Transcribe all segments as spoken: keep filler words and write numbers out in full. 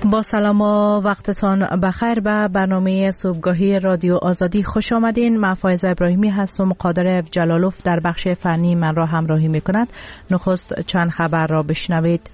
با سلام و وقتتان بخیر به برنامه صبحگاهی رادیو آزادی خوش آمدین. من فایزه ابراهیمی هستم. قادر جلالوف در بخش فنی من را همراهی میکند. نخست چند خبر را بشنوید.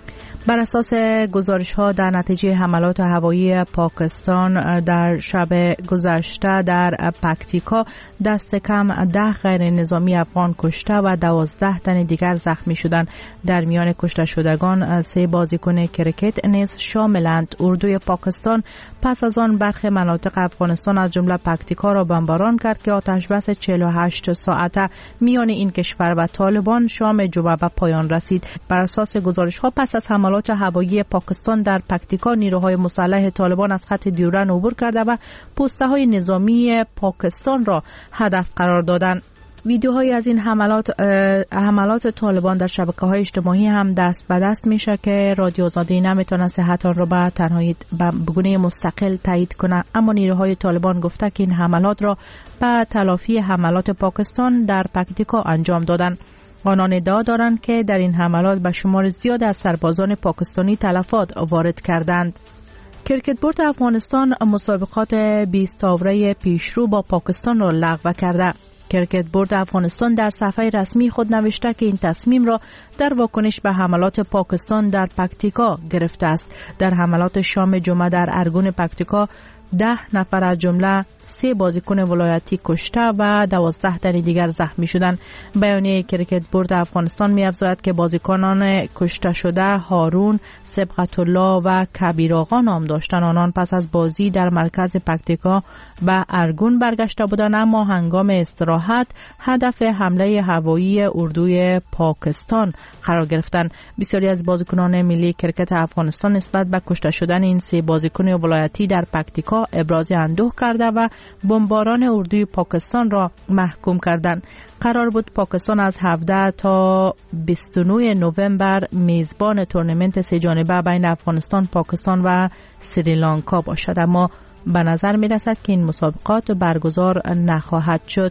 بر اساس گزارش ها در نتیجه حملات هوایی پاکستان در شب گذشته در پکتیکا دست کم ده غیر نظامی افغان کشته و دوازده تن دیگر زخمی شدند. در میان کشته شدگان سه بازیکن کرکت نیز شاملند. اردوی پاکستان پس از آن برخی مناطق افغانستان از جمله پکتیکا را بمباران کرد که آتش بس چهل و هشت ساعته میان این کشور و طالبان شام جمعه به پایان رسید. بر اساس گزارش ها پس از حملات هوایی پاکستان در پکتیکا نیروهای مسلح طالبان از خط دیورن عبور کرده و پوسته های نظامی پاکستان را هدف قرار دادند. ویدیوهایی از این حملات حملات طالبان در شبکه‌های اجتماعی هم دست به دست میشه که رادیو آزادی نمیتونه صحت آن را به تنهایی به گونه مستقل تایید کنه، اما نیروهای طالبان گفته که این حملات را به تلافی حملات پاکستان در پکتیکا انجام دادند. آنان ادعا دارند که در این حملات به شمار زیاد از سربازان پاکستانی تلفات وارد کردند. کرکت بورد افغانستان مسابقات بیست آوره پیشرو با پاکستان را لغو کرده. کرکت بورد افغانستان در صفحه رسمی خود نوشته که این تصمیم را در واکنش به حملات پاکستان در پکتیکا گرفته است. در حملات شام جمعه در ارگون پکتیکا ده نفر از جمله سه بازیکن ولایتی کشته و دوازده تن دیگر زخمی شدند. بیانیه کرکت بورد افغانستان می‌افزاید که بازیکنان کشته شده هارون، سبقت الله و کبیر آقا نام داشتند. آنان پس از بازی در مرکز پکتیکا به ارگون برگشته بودند، اما هنگام استراحت هدف حمله هوایی اردوی پاکستان قرار گرفتند. بسیاری از بازیکنان ملی کرکت افغانستان نسبت به کشته شدن این سه بازیکن ولایتی در پکتیکا ابراز اندوه کرده و بمباران اردوی پاکستان را محکوم کردند. قرار بود پاکستان از هفده تا بیست و نه نوامبر میزبان تورنمنت سه جانبه بین افغانستان، پاکستان و سریلانکا باشد، اما به نظر می رسد که این مسابقات برگزار نخواهد شد.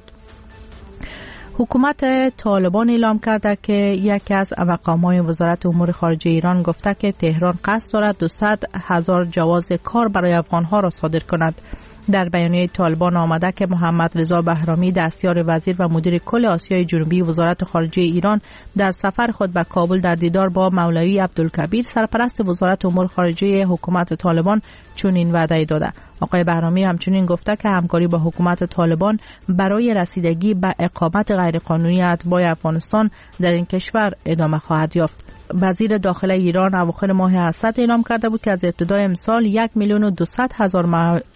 حکومت طالبان اعلام کرده که یکی از مقام‌های وزارت امور خارجه ایران گفته که تهران قصد دارد دویست هزار جواز کار برای افغان‌ها را صادر کند. در بیانیه طالبان آمده که محمد رضا بهرامی دستیار وزیر و مدیر کل آسیای جنوبی وزارت خارجه ایران در سفر خود به کابل در دیدار با مولوی عبدالکبیر سرپرست وزارت امور خارجه حکومت طالبان چنین وعده داده. آقای بهرامی همچنین گفته که همکاری با حکومت طالبان برای رسیدگی به اقامت غیرقانونی اتباع افغانستان در این کشور ادامه خواهد یافت. وزیر داخله ایران اواخر ماه اسد اعلام کرده بود که از ابتدای امسال یک میلیون و دویست هزار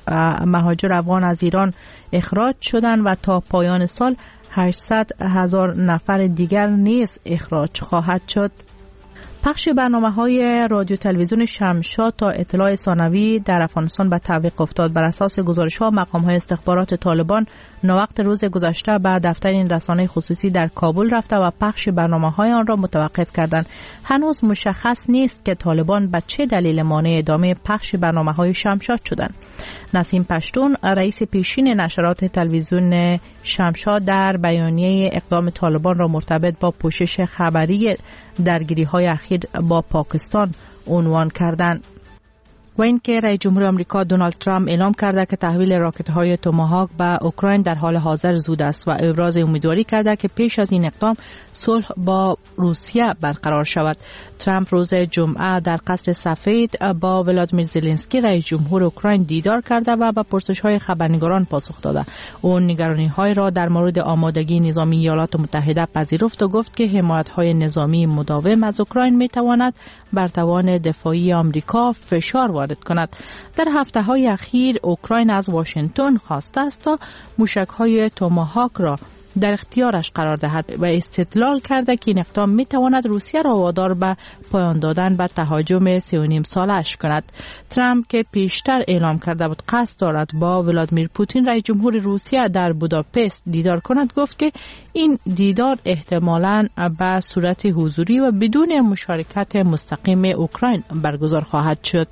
مهاجر افغان از ایران اخراج شدند و تا پایان سال هشتصد هزار نفر دیگر نیز اخراج خواهد شد. پخش برنامه‌های رادیو تلویزیون شمشاد تا اطلاع ثانوی در افغانستان به تعویق افتاد. بر اساس گزارش‌ها مقام‌های استخبارات طالبان ناوقت روز گذشته به دفتر این رسانه خصوصی در کابل رفته و پخش برنامه‌های آن را متوقف کردند. هنوز مشخص نیست که طالبان به چه دلیل مانع ادامه پخش برنامه‌های شمشاد شدند. نسیم پشتون رئیس پیشین نشرات تلویزیون شمشاد در بیانیه اقدام طالبان را مرتبط با پوشش خبری درگیری‌های اخیر با پاکستان عنوان کردند. و اینکه رئیس جمهور آمریکا دونالد ترامپ اعلام کرده که تحویل راکت‌های توماهاک به اوکراین در حال حاضر زود است و ابراز امیدواری کرده که پیش از این اقدام صلح با روسیه برقرار شود. ترامپ روز جمعه در قصر سفید با ولادیمیر زلنسکی رئیس جمهور اوکراین دیدار کرده و به پرسش‌های خبرنگاران پاسخ داده. او نگرانی‌های را در مورد آمادگی نظامی ایالات متحده پذیرفت و گفت که حمایت‌های نظامی مداوم از اوکراین می‌تواند بر توان دفاعی آمریکا فشار وارد کند. در هفته‌های اخیر اوکراین از واشنگتن خواسته است تا موشک‌های توماهاک را در اختیارش قرار دهد و استدلال کرده که این اقدام می‌تواند روسیه را وادار به پایان دادن به تهاجم سه و نیم سالش کند. ترامپ که پیشتر اعلام کرده بود قصد دارد با ولادیمیر پوتین رئیس جمهور روسیه در بوداپست دیدار کند، گفت که این دیدار احتمالاً به صورت حضوری و بدون مشارکت مستقیم اوکراین برگزار خواهد شد.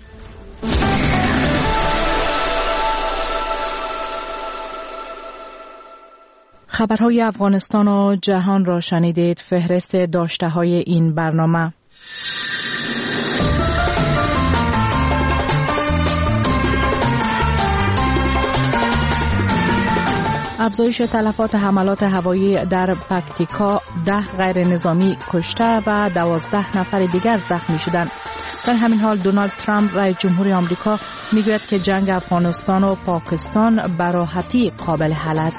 خبرهای افغانستان و جهان را شنیدید. فهرست داشته های این برنامه: افزایش تلفات حملات هوایی در پکتیکا، ده غیر نظامی کشته و دوازده نفر دیگر زخمی شدند. در همین حال دونالد ترامپ رئیس جمهور آمریکا میگوید که جنگ افغانستان و پاکستان به راحتی قابل حل است.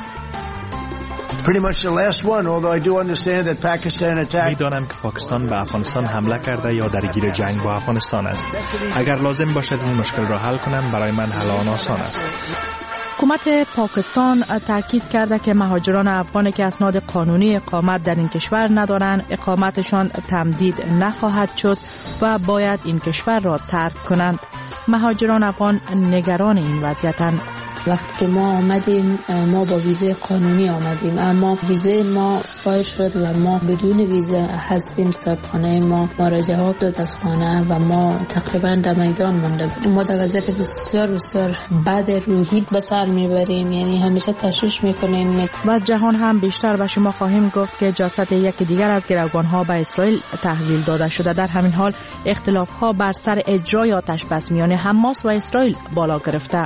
میدانم که پاکستان به افغانستان حمله کرده یا درگیر جنگ با افغانستان است. اگر لازم باشد این مشکل را حل کنم، برای من حل آن آسان است. حکومت پاکستان تاکید کرده که مهاجران افغانی که اسناد قانونی اقامت در این کشور ندارند، اقامتشان تمدید نخواهد شد و باید این کشور را ترک کنند. مهاجران افغان نگران این وضعیتند. وقتی که ما آمدیم ما با ویزه قانونی آمدیم، اما ویزه ما اسپایر شد و ما بدون ویزه هستیم. کتابخانه ما ما را جواب داد از خانه و ما تقریبا در میدان مانده. ما در وضعیت بسیار بسیار بد روحی به سر میبریم، یعنی همیشه تشویش میکنیم. و جهان هم بیشتر به شما خواهیم گفت که جسد یکی دیگر از گروگانها به اسرائیل تحویل داده شده. در همین حال اختلافها بر سر اجرای آتش بس میان حماس و اسرائیل بالا گرفته.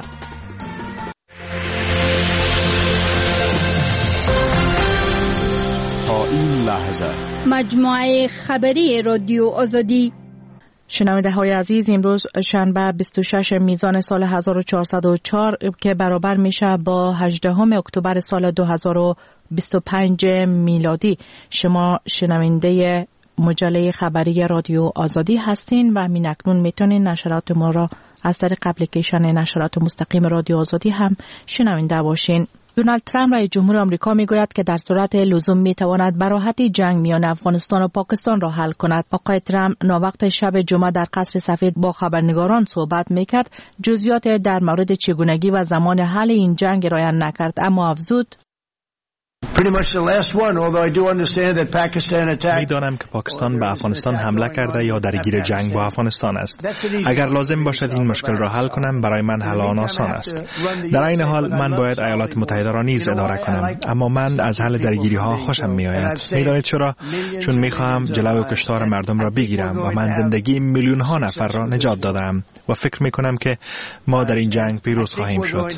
این لحظه مجموعه خبری رادیو آزادی. شنونده های عزیز، امروز شنبه بیست و شش میزان سال هزار و چهارصد و چهار که برابر میشه با هجدهم اکتبر سال دو هزار و بیست و پنج میلادی، شما شنونده مجله خبری رادیو آزادی هستین و من اکنون میتونین نشرات ما را از طریق اپلیکیشن نشرات مستقیم رادیو آزادی هم شنونده باشین. دونالد ترامپ رئیس جمهور آمریکا میگوید که در صورت لزوم میتواند به راحتی جنگ میان افغانستان و پاکستان را حل کند. آقای ترامپ ناوقت شب جمعه در قصر سفید با خبرنگاران صحبت میکرد. جزئیات در مورد چگونگی و زمان حل این جنگ ارائه نکرد، اما افزود: میدانم که پاکستان به افغانستان حمله کرده یا درگیر جنگ با افغانستان است. اگر لازم باشد این مشکل را حل کنم، برای من حل آن آسان است. در این حال من باید ایالات متحده را نیز اداره کنم، اما من از حل درگیری ها خوشم میآید. میدانید چرا؟ چون میخواهم جلوی کشتار مردم را بگیرم و من زندگی میلیون ها نفر را نجات دادم و فکر میکنم که ما در این جنگ پیروز خواهیم شد.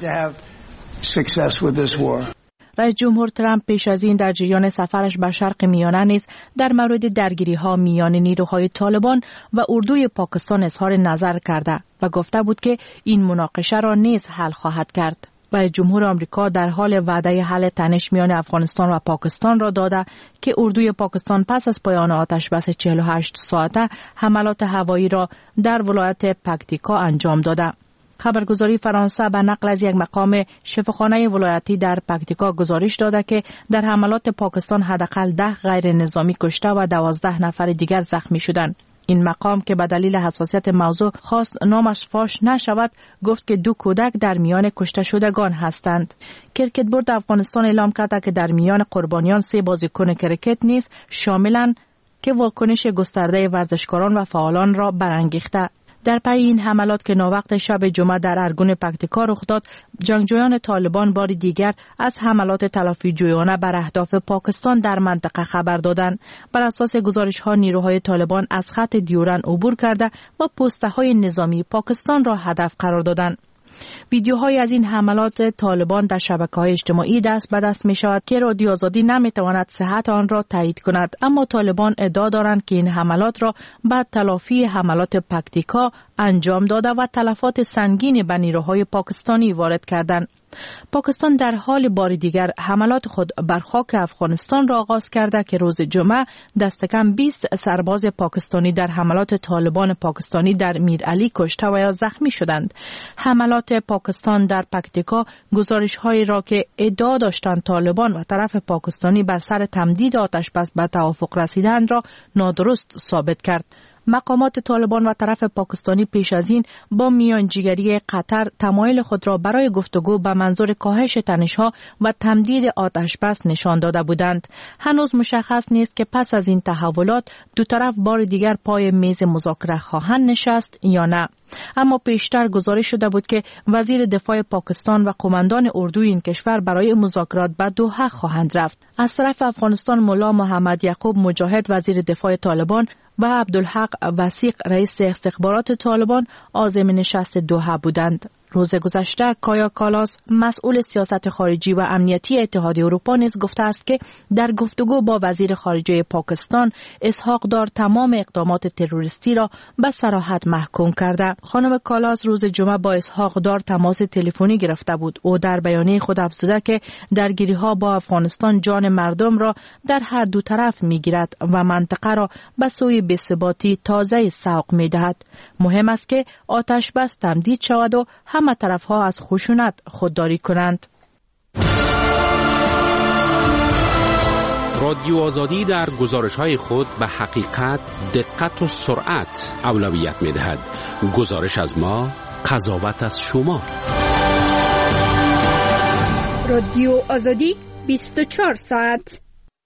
رئیس جمهور ترامپ پیش از این در جریان سفرش به شرق میانه نیز در مورد درگیری‌ها میان نیروهای طالبان و اردوی پاکستان اظهار نظر کرده و گفته بود که این مناقشه را نیز حل خواهد کرد. رئیس جمهور آمریکا در حال وعده حل تنش میان افغانستان و پاکستان را داده که اردوی پاکستان پس از پایان آتش بس چهل و هشت ساعته حملات هوایی را در ولایت پکتیکا انجام داده. خبرگزاری فرانسه به نقل از یک مقام شفاخانه ولایتی در پکتیکا گزارش داده که در حملات پاکستان حداقل ده غیر نظامی کشته و دوازده نفر دیگر زخمی شدند. این مقام که به دلیل حساسیت موضوع خواست نامش فاش نشود، گفت که دو کودک در میان کشته شدگان هستند. کرکت بورد افغانستان اعلام کرده که در میان قربانیان سه بازیکن کرکت نیز شاملند که واکنش گسترده ورزشکاران و فعالان را برانگیخته. در پی این حملات که ناوقت شب جمعه در ارگون پکتیکا رخ داد، جنگجویان طالبان بار دیگر از حملات تلافی جویانه بر اهداف پاکستان در منطقه خبر دادند. بر اساس گزارش‌ها نیروهای طالبان از خط دیورن عبور کرده و پست‌های نظامی پاکستان را هدف قرار دادند. ویدیوهای از این حملات طالبان در شبکه‌های اجتماعی دست به دست می شود که رادیو آزادی نمیتواند صحت آن را تایید کند، اما طالبان ادعا دارند که این حملات را بعد تلافی حملات پکتیکا انجام داده و تلفات سنگینی به نیروهای پاکستانی وارد کردند. پاکستان در حال بار دیگر حملات خود بر خاک افغانستان را آغاز کرده که روز جمعه دست کم بیست سرباز پاکستانی در حملات طالبان پاکستانی در میرعلی کشته و یا زخمی شدند. حملات پاکستان در پکتیکا گزارش‌هایی را که ادعا داشتند طالبان و طرف پاکستانی بر سر تمدید آتش بس به توافق رسیدند را نادرست ثابت کرد. مقامات طالبان و طرف پاکستانی پیش از این با میانجیگری قطر تمایل خود را برای گفتگو به منظور کاهش تنش‌ها و تمدید آتش بس نشان داده بودند. هنوز مشخص نیست که پس از این تحولات دو طرف بار دیگر پای میز مذاکره خواهند نشست یا نه. اما پیشتر گزارش شده بود که وزیر دفاع پاکستان و قماندان اردوی این کشور برای مذاکرات به دوحه خواهند رفت. از طرف افغانستان ملا محمد یعقوب مجاهد وزیر دفاع طالبان و عبدالحق وثیق رئیس استخبارات طالبان عازم نشست دوحه بودند. روز گذشته کایا کالاس مسئول سیاست خارجی و امنیتی اتحادیه اروپا نیز گفته است که در گفتگو با وزیر خارجه پاکستان اسحاق دار تمام اقدامات تروریستی را به صراحت محکوم کرده. خانم کالاس روز جمعه با اسحاق دار تماس تلفنی گرفته بود. او در بیانیه خود افزوده که درگیری‌ها با افغانستان جان مردم را در هر دو طرف می‌گیرد و منطقه را به سوی بی‌ثباتی تازه سوق می‌دهد. مهم است که آتش بس تمدید شود و همه طرف‌ها از خشونت خودداری کنند. رادیو آزادی در گزارش‌های خود به حقیقت، دقت و سرعت اولویت می‌دهد. گزارش از ما، قضاوت از شما. رادیو آزادی بیست و چهار ساعت.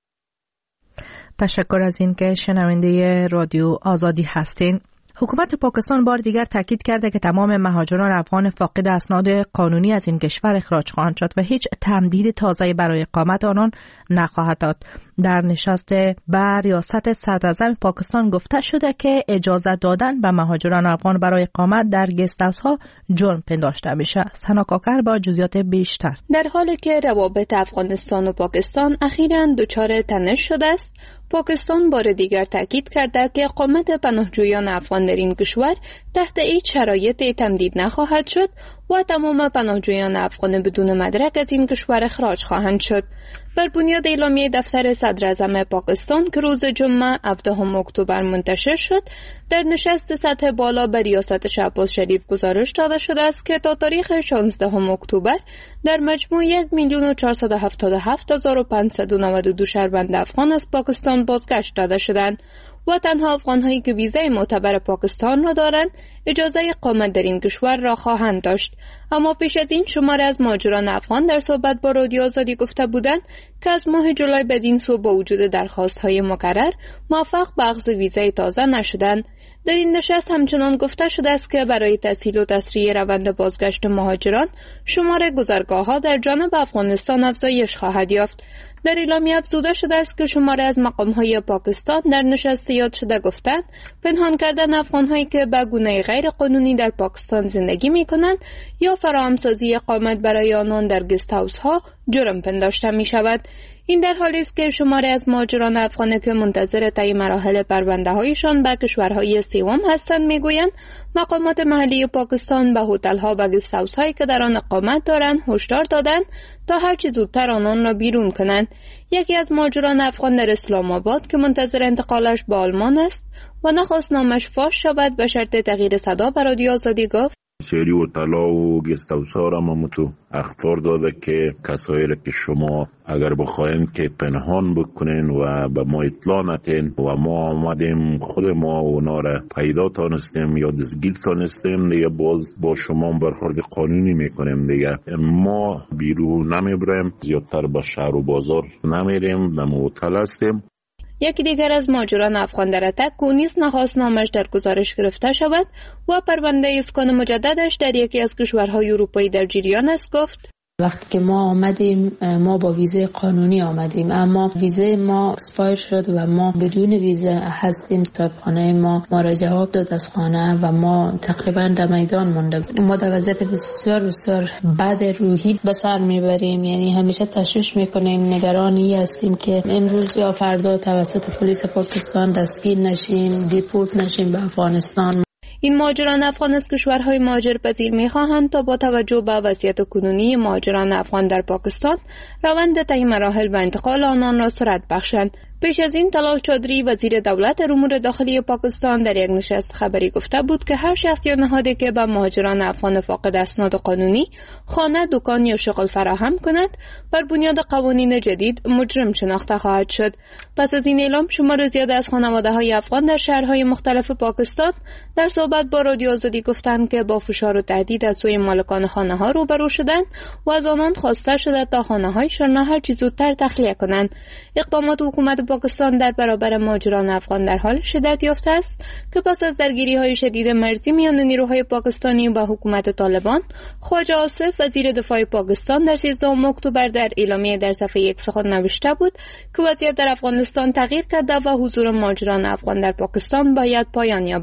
تشکر از این که شنونده رادیو آزادی هستین. حکومت پاکستان بار دیگر تاکید کرده که تمام مهاجران افغان فاقد اسناد قانونی از این کشور اخراج خواهند شد و هیچ تمدید تازه‌ای برای اقامت آنان نخواهد داد. در نشست بر ریاست صدراعظم پاکستان گفته شده که اجازه دادن به مهاجران افغان برای اقامت در گست هاوس ها جرم پنداشته میشه. سنا کاکر با جزئیات بیشتر. در حالی که روابط افغانستان و پاکستان اخیراً دچار تنش شده است، پاکستان بار دیگر تاکید کرده که اقامت پناهجویان افغان در این کشور تحت هیچ شرایطی تمدید نخواهد شد و تمام پناهجویان افغان بدون مدرک از این کشور اخراج خواهند شد. بر بنیاد اعلامیه دفتر صدراعظم پاکستان که روز جمعه هفدهم اکتبر منتشر شد، در نشست سطح بالا به ریاست شهباز شریف گزارش داده شده است که تا تاریخ شانزدهم اکتبر در مجموع یک میلیون و چهارصد و هفتاد و هفت هزار و پانصد و نود و دو شهروند افغان از پاکستان بازگشت داده شدند و تنها افغان‌هایی که ویزای معتبر پاکستان را دارند اجازه اقامت در این کشور را خواهند داشت. اما پیش از این شماری از مهاجران افغان در صحبت با رادیو آزادی گفته بودند که از ماه جولای بدین سو با وجود درخواست‌های مکرر موفق به اخذ ویزای تازه نشدند. در این نشست همچنان گفته شده است که برای تسهیل و تسریع روند بازگشت مهاجران شمار گذرگاه‌ها در جانب افغانستان افزایش خواهد یافت. در اعلامیه افزوده شده است که شماری از مقام‌های پاکستان در نشست یاد شده گفتند پنهان کردن افغان‌هایی که به گونه غیر قانونی در پاکستان زندگی می‌کنند یا فراهمسازی اقامت برای آنان در گست هاوس‌ها جرم پنداشته می‌شود. این در حالی است که شماری از مهاجران افغان که منتظر طی مراحل پرونده‌هایشان به کشورهای سوم هستند میگویند مقامات محلی پاکستان به هتل‌ها و گست هاوس‌هایی که در آن اقامت دارند هشدار دادند تا هر چه زودتر آنان را بیرون کنند. یکی از مهاجران افغان در اسلام آباد که منتظر انتقالش به آلمان است و نخواست نامش فاش شود به شرط تغییر صدا به رادیو آزادی گفت: سری و طلا و گست هاوس‌ها را ممتو اخطار داده که کسایی را که شما اگر بخواین که پنهان بکنین و به ما اطلاع ندین و ما آمدیم خود ما اونا را پیدا تانستیم یا دستگیر تانستیم دیگه باز با شما برخورد قانونی میکنیم. دیگه ما بیرون نمیبریم، زیادتر به شهر و بازار نمیریم، در هتل هستیم. یکی دیگر از مهاجران افغان در اتک کونیس نخواست نامش در گزارش گرفته شود و پرونده اسکان مجددش در یکی از کشورهای اروپایی در جریان است گفت: وقتی که ما آمدیم ما با ویزه قانونی آمدیم، اما ویزه ما اسپایر شد و ما بدون ویزه هستیم. کتابخانه ما ما را جواب داد از خانه و ما تقریبا در میدان مونده. ما در وضعیت بسیار بسیار بد روحی به سر میبریم، یعنی همیشه تشویش میکنیم، نگرانی هستیم که امروز یا فردا توسط پلیس پاکستان دستگیر نشیم، دیپورت نشیم به افغانستان. این مهاجران افغان از کشورهای مهاجرپذیر می‌خواهند تا با توجه به وضعیت کنونی مهاجران افغان در پاکستان روند طی مراحل و انتقال آنان را سرعت بخشند. پیش از این طلال چودری وزیر دولت امور داخلی پاکستان در یک نشست خبری گفته بود که هر شخص یا نهادی که به مهاجران افغان فاقد اسناد قانونی خانه، دکان یا شغل فراهم کند بر بنیاد قوانین جدید مجرم شناخته خواهد شد. پس از این اعلام شمار زیاد از خانواده‌های افغان در شهرهای مختلف پاکستان در صحبت با رادیو آزادی گفتند که با فشار و تهدید از سوی مالکان خانه‌ها روبرو شدند و از آنان خواسته شده تا خانه‌هایشان را هر چه زودتر تخلیه کنند. اقدامات حکومت پاکستان در برابر مهاجران افغان در حال شدت یافته است که پس از درگیری‌های شدید مرزی میان نیروهای پاکستانی و حکومت طالبان، خواجه آصف وزیر دفاع پاکستان در سیزدهم اکتبر در اعلامیه در صفحه یک سخن نوشته بود که وضعیت در افغانستان تغییر کرده و حضور مهاجران افغان در پاکستان باید پایان یابد.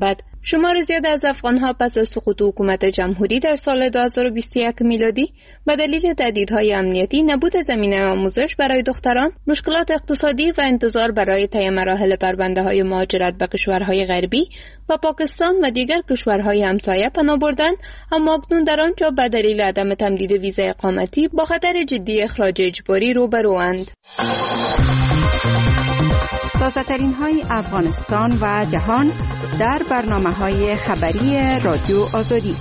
شمار زیاد از افغانها پس از سقوط حکومت جمهوری در سال دو هزار و بیست و یک میلادی به دلیل تهدیدهای امنیتی، نبود زمینه آموزش برای دختران، مشکلات اقتصادی و انتظار برای طی مراحل پرونده‌های مهاجرت به کشورهای غربی و پاکستان و دیگر کشورهای همسایه پناه بردند، اما اکنون در آنجا به دلیل عدم تمدید ویزا اقامتی با خطر جدی اخراج اجباری روبروند. تازه‌ترین های افغانستان و جهان در برنامه‌های خبری رادیو آزادی.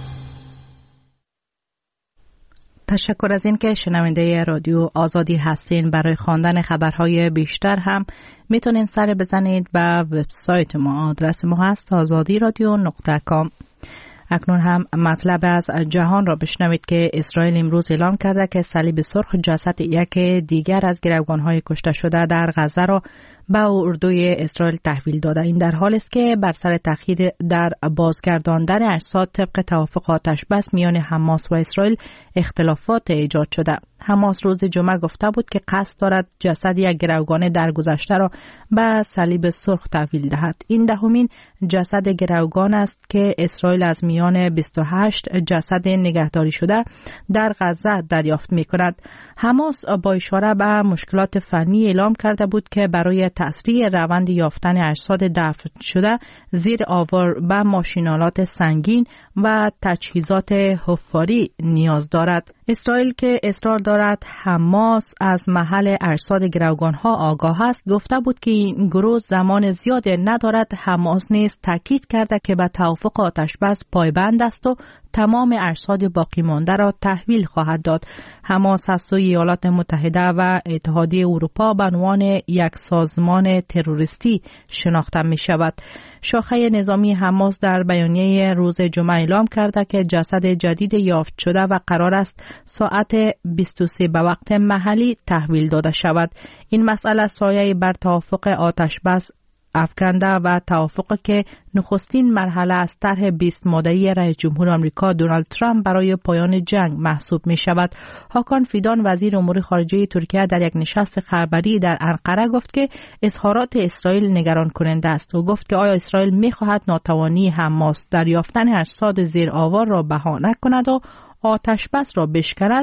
تشکر از این که شنونده رادیو آزادی هستین. برای خواندن خبرهای بیشتر هم میتونین سر بزنید به وبسایت ما. آدرس ما هست آزادی رادیو نقطه کام. اکنون هم مطلب از جهان را بشنوید که اسرائیل امروز اعلام کرده که صلیب سرخ جسد یک دیگر از گروگان‌های کشته شده در غزه را به اردوی اسرائیل تحویل داده. این در حالی است که بر سر تأخیر در بازگرداندن اجساد طبق توافق آتش بس میان حماس و اسرائیل اختلافات ایجاد شده. حماس روز جمعه گفته بود که قصد دارد جسد یک گروگان درگذشته را به صلیب سرخ تحویل دهد. این دهمین جسد گروگان است که اسرائیل از میان بیست و هشت جسد نگهداری شده در غزه دریافت می کند. حماس با اشاره به مشکلات فنی اعلام کرده بود که برای تسریع روند یافتن اجساد دفن شده زیر آوار به ماشینالات سنگین و تجهیزات حفاری نیاز دارد. اسرائیل که اصرار دارد حماس از محل اجساد گروگان‌ها آگاه است، گفته بود که این گروه زمان زیاد ندارد. حماس نیز تاکید کرده که به توافق آتش بس پایبند است و تمام اجساد باقی مانده را تحویل خواهد داد. حماس از سوی ایالات متحده و اتحادیه اروپا به عنوان یک سازمان تروریستی شناخته می شود. شاخه نظامی حماس در بیانیه روز جمعه اعلام کرده که جسد جدید یافت شده و قرار است ساعت بیست و سه به وقت محلی تحویل داده شود. این مسئله سایه بر توافق آتش بس افکنده و توافقی که نخستین مرحله از طرح بیست ماده‌ای رئیس جمهور آمریکا دونالد ترامپ برای پایان جنگ محسوب می شود. هاکان فیدان وزیر امور خارجه ترکیه در یک نشست خبری در انقره گفت که اظهارات اسرائیل نگران کننده است و گفت که آیا اسرائیل می خواهد ناتوانی حماس در یافتن اجساد زیر آوار را بهانه کند و آتش بس را بشکند؟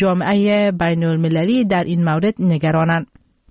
جامعه بین المللی در این مورد نگرانند.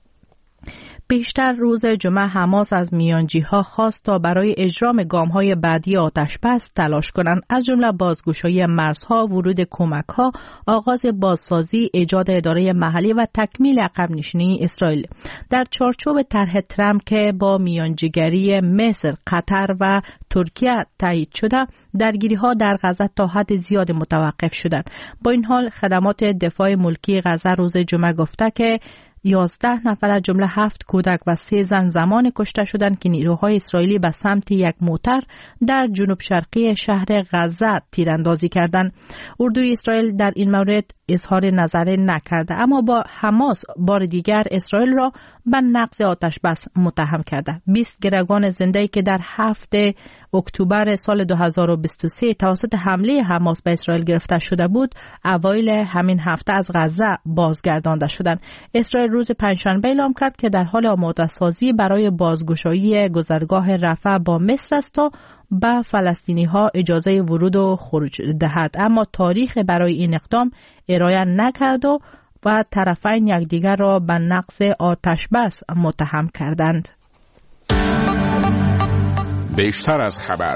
بیشتر روز جمعه حماس از میانجی‌ها خواست تا برای اجرام گام‌های بعدی آتش بس تلاش کنند، از جمله بازگشایی مرزها، ورود کمک‌ها، آغاز بازسازی، ایجاد اداره محلی و تکمیل عقب نشینی اسرائیل. در چارچوب طرح ترامپ که با میانجیگری مصر، قطر و ترکیه تایید شده، درگیری‌ها در غزه تا حد زیاد متوقف شدند. با این حال خدمات دفاع ملکی غزه روز جمعه گفته که یازده نفر از جمله هفت کودک و سه زن زمان کشته شدند که نیروهای اسرائیلی به سمت یک موتر در جنوب شرقی شهر غزه تیراندازی کردند. اردوی اسرائیل در این مورد اظهار نظر نکرده، اما با حماس بار دیگر اسرائیل را به نقض آتش بس متهم کرده. بیست گروگان زنده‌ای که در هفته اکتبر سال دو هزار و بیست و سه توسط حمله حماس به اسرائیل گرفته شده بود، اوایل همین هفته از غزه بازگردانده شدند. اسرائیل روز پنجشنبه اعلام کرد که در حال آماده سازی برای بازگشایی گذرگاه رفح با مصر است تا به فلسطینی ها اجازه ورود و خروج دهد، اما تاریخ برای این اقدام ارائه نکرد و و طرفین یکدیگر را به نقض آتش بس متهم کردند. بیشتر از خبر.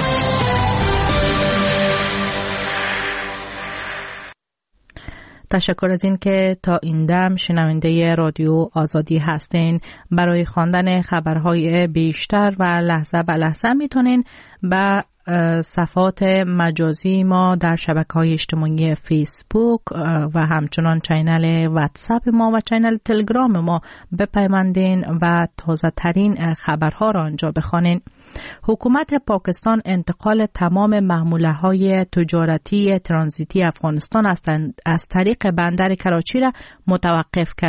تشکر از این که تا این دم شنونده رادیو آزادی هستین. برای خواندن خبرهای بیشتر و لحظه به لحظه میتونین به صفحات مجازی ما در شبکه‌های اجتماعی فیسبوک و همچنان چینل واتساپ ما و چینل تلگرام ما بپیوندین و تازه ترین خبرها را آنجا بخوانین. حکومت پاکستان انتقال تمام محموله‌های تجارتی ترانزیتی افغانستان از طریق بندر کراچی را متوقف کرده.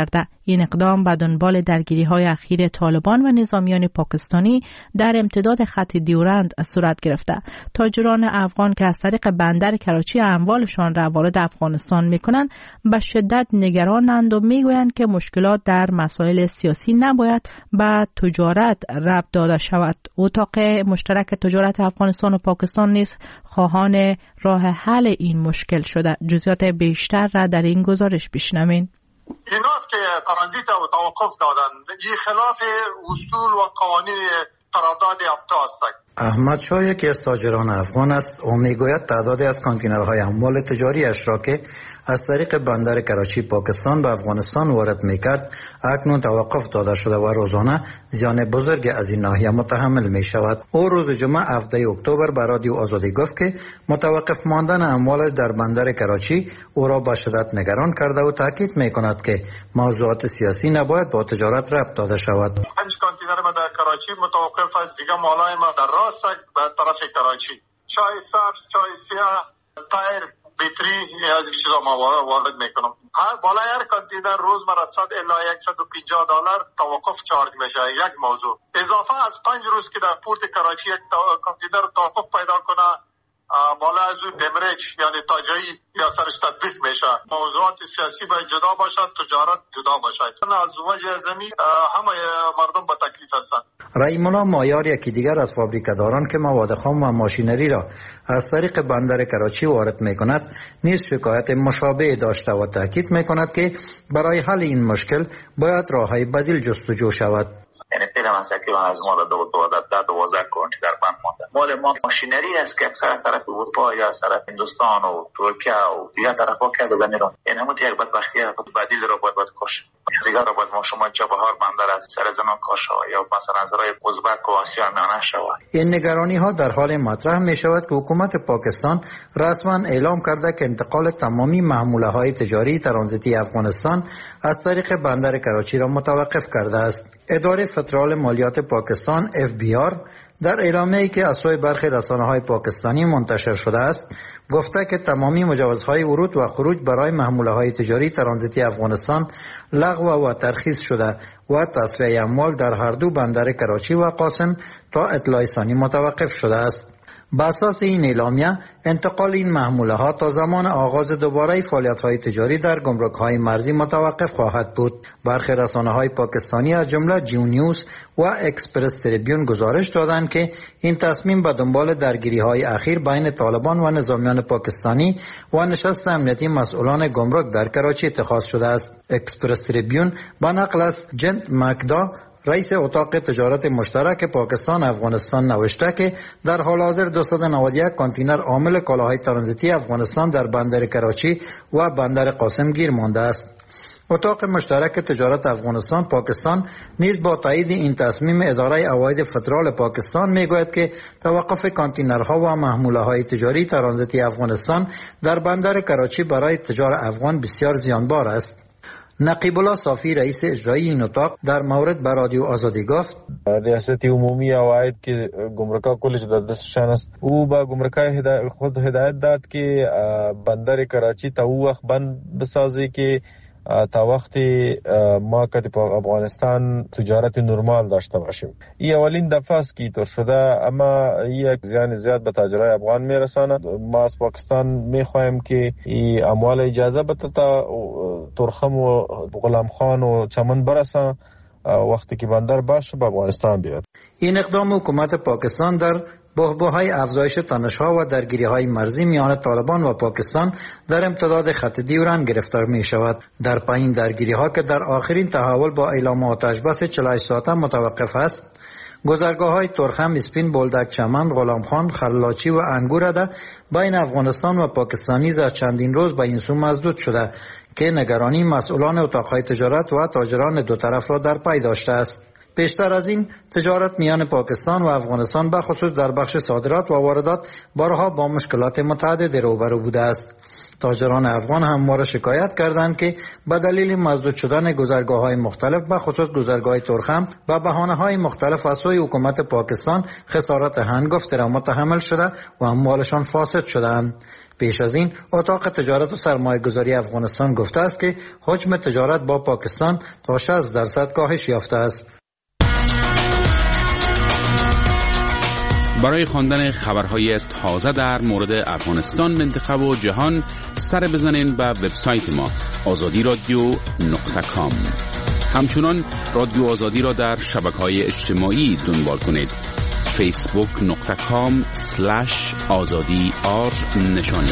این اقدام به دنبال درگیری‌های اخیر طالبان و نظامیان پاکستانی در امتداد خط دیورند صورت گرفته. تاجران افغان که از طریق بندر کراچی اموالشان را وارد افغانستان می‌کنند به شدت نگرانند و می‌گویند که مشکلات در مسائل سیاسی نباید به تجارت ربط داده شود. اتاق مشترک تجارت افغانستان و پاکستان نیز خواهان راه حل این مشکل شده. جزئیات بیشتر را در این گزارش بشنوین. ایناست که ترانزیت و توقف دادن، این خلاف اصول و قوانین قرارداد ابتا است. احمد شاه یکی از تاجران افغان است و میگوید تعدادی از کانتینرهای اموال تجاری اش را که از طریق بندر کراچی پاکستان به افغانستان وارد میکرد اکنون توقف داده شده و روزانه زیان بزرگ از این ناحیه متحمل می شود. او روز جمعه هفده اکتبر به رادیو آزادی گفت که متوقف ماندن اموالش در بندر کراچی او را به شدت نگران کرده و تاکید میکند که موضوعات سیاسی نباید با تجارت ربط داده شود. پنج کانتینر ما در کراچی متوقف است، دیگه مالای ما در راست به طرف کراچی. چای سبز، چای سیاه، تایر، بیتری از این چیزا ما وارد میکنم. هر بالای هر کانتینر روز مرا صد الی صد و پنجاه دلار توقف چارج میشه. یک موضوع اضافه از پنج روز که در پورت کراچی یک کانتینر توقف پیدا کنه بالا از اون دمرج یعنی تاجایی یا سرش تطبیق میشه. موضوعات سیاسی باید جدا باشد، تجارت جدا باشد. از وجه زمین همه مردم به تکلیف هستند. رحیم الله مایار یکی دیگر از فابریکه‌داران که مواد خام و ماشینری را از طریق بندر کراچی وارد میکند نیز شکایت مشابه داشته و تاکید میکند که برای حل این مشکل باید راههای بدیل جستجو شود. یعنی پیدا مسئله من از ما دو دو دوازده کنچ در بند مانده. مال ما ماشینری است که اکثر از طرف اروپا یا از طرف هندوستان و ترکیه و دیگر طرفا که از از میرن. این همون یک بدبختی بدیل رو باید باید کش. دیگر رو باید ما شما جبهار بندر از سر زنان کاشا یا مثلا از راه ازبک و آسیا میانه شود. این نگرانی ها در حال مطرح می شود که حکومت پاکستان رسما اعلام کرده که انتقال تمامی محموله های تجاری ترانزیتی افغانستان از طریق بندر کراچی را متوقف کرده است. اداره فدرال مالیات پاکستان اف بی آر در اعلامیه‌ای که از سوی برخی رسانه‌های پاکستانی منتشر شده است گفته که تمامی مجوزهای ورود و خروج برای محموله‌های تجاری ترانزیتی افغانستان لغو و ترخیص شده و تصفیه اموال در هر دو بندر کراچی و قاسم تا اطلاع ثانی متوقف شده است. بر اساس این اعلامیه انتقال این محموله ها تا زمان آغاز دوباره فعالیت های تجاری در گمرک های مرزی متوقف خواهد بود. برخی رسانه های پاکستانی از جمله جیو نیوز و اکسپرس تریبیون گزارش دادند که این تصمیم به دنبال درگیری های اخیر بین طالبان و نظامیان پاکستانی و نشست امنیتی مسئولان گمرک در کراچی اتخاذ شده است. اکسپرس تریبیون با نقل از جن مکدا رئیس اتاق تجارت مشترک پاکستان افغانستان نوشته که در حال حاضر دویست و نود و یک کانتینر حامل کالاهای ترانزیتی افغانستان در بندر کراچی و بندر قاسم گیر مانده است. اتاق مشترک تجارت افغانستان پاکستان نیز با تایید این تصمیم اداره عواید فدرال پاکستان میگوید که توقف کانتینرها و محموله‌های تجاری ترانزیتی افغانستان در بندر کراچی برای تجار افغان بسیار زیانبار است. نقیب الله صافی رئیس اجرایی این اتاق در مورد بر رادیو آزادی گفت ریاست عمومی عواید که گمرکا کلش در دستشان است او با گمرکای خود هدایت داد که بندر کراچی تا او وقت بند بسازه که تا وقتی ما که په افغانستان تجارت نرمال داشته باشیم. این اولین دفعه است که طور شده، اما یک زیان زیاد به تاجرای افغان میرساند. ما از پاکستان میخواهیم که این اموال اجازه بده تا ترخم و غلام خان و چمن برسه وقتی که بندر باشه به افغانستان بیاد. این اقدام حکومت پاکستان در بحبوحهای افزایش تنش‌ها و درگیری‌های مرزی میان طالبان و پاکستان در امتداد خط دیورند گرفتار می‌شود. در پایین درگیری‌ها که در آخرین تحول با اعلام آتش بس چهل و هشت ساعته متوقف است، گذرگاه‌های ترخم، اسپین، بولدک، چمن، غلامخان، خلاچی و انگور ده بین افغانستان و پاکستانی از چندین روز به این سو مسدود شده که نگرانی مسئولان اتاق‌های تجارت و تاجران دو طرف را در پی داشته است. پیشتر از این تجارت میان پاکستان و افغانستان به خصوص در بخش صادرات و واردات بارها با مشکلات متعددی روبرو بوده است. تاجران افغان همواره شکایت کردند که به دلیل مسدود شدن گذرگاه‌های مختلف به خصوص گذرگاه ترخم و بهانه‌های مختلف از سوی حکومت پاکستان خسارت هنگفت را متحمل شده و اموالشان فاسد شدند. پیش از این اتاق تجارت و سرمایه‌گذاری افغانستان گفته است که حجم تجارت با پاکستان تا شصت درصد کاهش یافته است. برای خواندن خبرهای تازه در مورد افغانستان، منطقه و جهان سر بزنین به وبسایت ما آزادی رادیو نقطه کام. همچنان رادیو آزادی را در شبکه‌های اجتماعی دنبال کنید. فیسبوک نقطه کام سلش آزادی آر نشانی.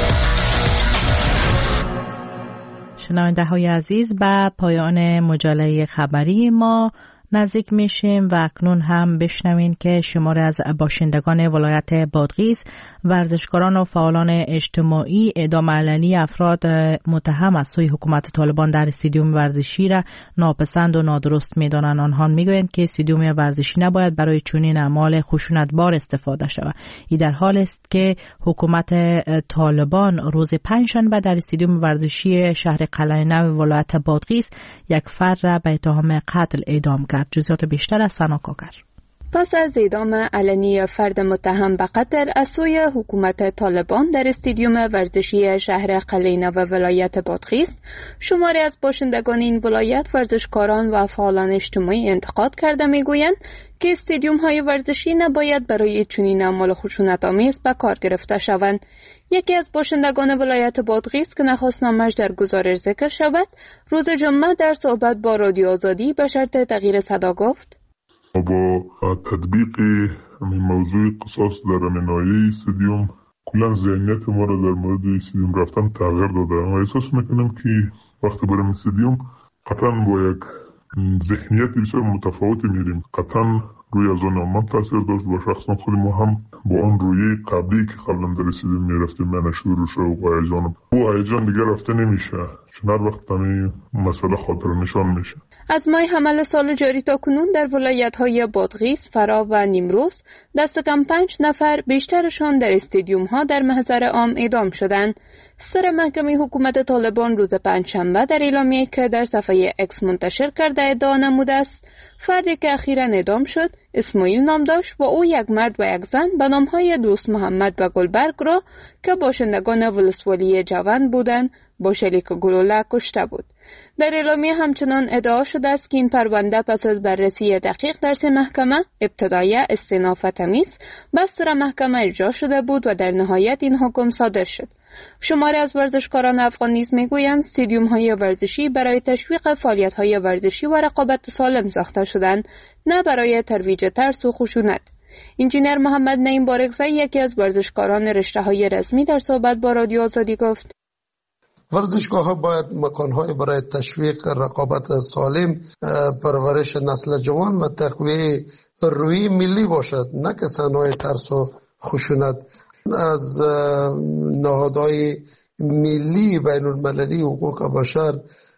شنونده های عزیز، به پایان مجله خبری ما نزدیک میشیم و اکنون هم بشنوین که شماری از باشندگان ولایت بادغیس، ورزشکاران و فعالان اجتماعی اعدام علنی افراد متهم از سوی حکومت طالبان در استادیوم ورزشی را ناپسند و نادرست میدانند. آنها میگویند که استادیوم ورزشی نباید برای چنین اعمال خشونتبار استفاده شود. این در حال است که حکومت طالبان روز پنجشنبه در استادیوم ورزشی شهر قلعه نو ولایت بادغیس یک فرد را به اتهام قتل اعدام کرد. جزئیات بیشتر از سنا کاکر. پس از اعدام علنی فرد متهم به قتل از سوی حکومت طالبان در استادیوم ورزشی شهر قلعه نو ولایت بادغیس، شماری از باشندگان این ولایت، ورزشکاران و فعالان اجتماعی انتقاد کرده میگویند که استادیوم های ورزشی نباید برای چنین اعمال خشونت‌آمیز به کار گرفته شوند. یکی از باشندگان ولایت بادغیس که نخواست نامش در گزارش ذکر شود، روز جمعه در صحبت با رادیو آزادی به شرط تغییر صدا گفت: با تطبیق موضوع قصاص در نایه استادیوم کلا ذهنیت ما را در مورد استادیوم رفتن تغییر داده. ما احساس میکنم که وقتی بریم استادیوم قطعا با یک ذهنیت بسیار متفاوت میریم. قطعا روی از آن من تاثیر داشت و شخصا خود ما هم با آن رویه قبلی که قبلا در استادیوم میرفتیم من شروع شد و هیجان او هیجان دیگه رفته نمیشه، چون هر وقت همین مسئله خاطر نشان میشه. از ماه حمل سال جاری تا کنون در ولایت‌های بادغیس، فرا و نیمروز دست کم پنج نفر، بیشترشان در استادیوم ها در محضر عام اعدام شدند. سر محکمه حکومت طالبان روز پنجشنبه در اعلامیه‌ای که در صفحه اکس منتشر کرده ادعا نموده است فردی که اخیراً اعدام شد اسماعیل نام داشت و او یک مرد و یک زن به نام‌های دوست محمد و گلبرگ را که باشندگان ولسوالی جوان بودند با شلیک گلوله کشته بود. در اعلامیه همچنان ادعا شده است که این پرونده پس از بررسی دقیق در سه محکمه ابتدایی، استئناف و تمیز به سر محکمه اجرا شده بود و در نهایت این حکم صادر شد. شماری از ورزشکاران افغان نیز میگویند استادیوم‌های ورزشی برای تشویق فعالیت‌های ورزشی و رقابت سالم ساخته شدند، نه برای ترویج ترس و خشونت. انجینر محمد نعیم بارگزی، یکی از ورزشکاران رشته‌های رسمی، در صحبت با رادیو آزادی گفت: ورزشگاه‌ها باید مکان‌های برای تشویق رقابت سالم، پرورش نسل جوان و تقویت روحی ملی باشد، نه که صحنه‌های ترس و خشونت. از نهادهای ملی بین المللی حقوق بشر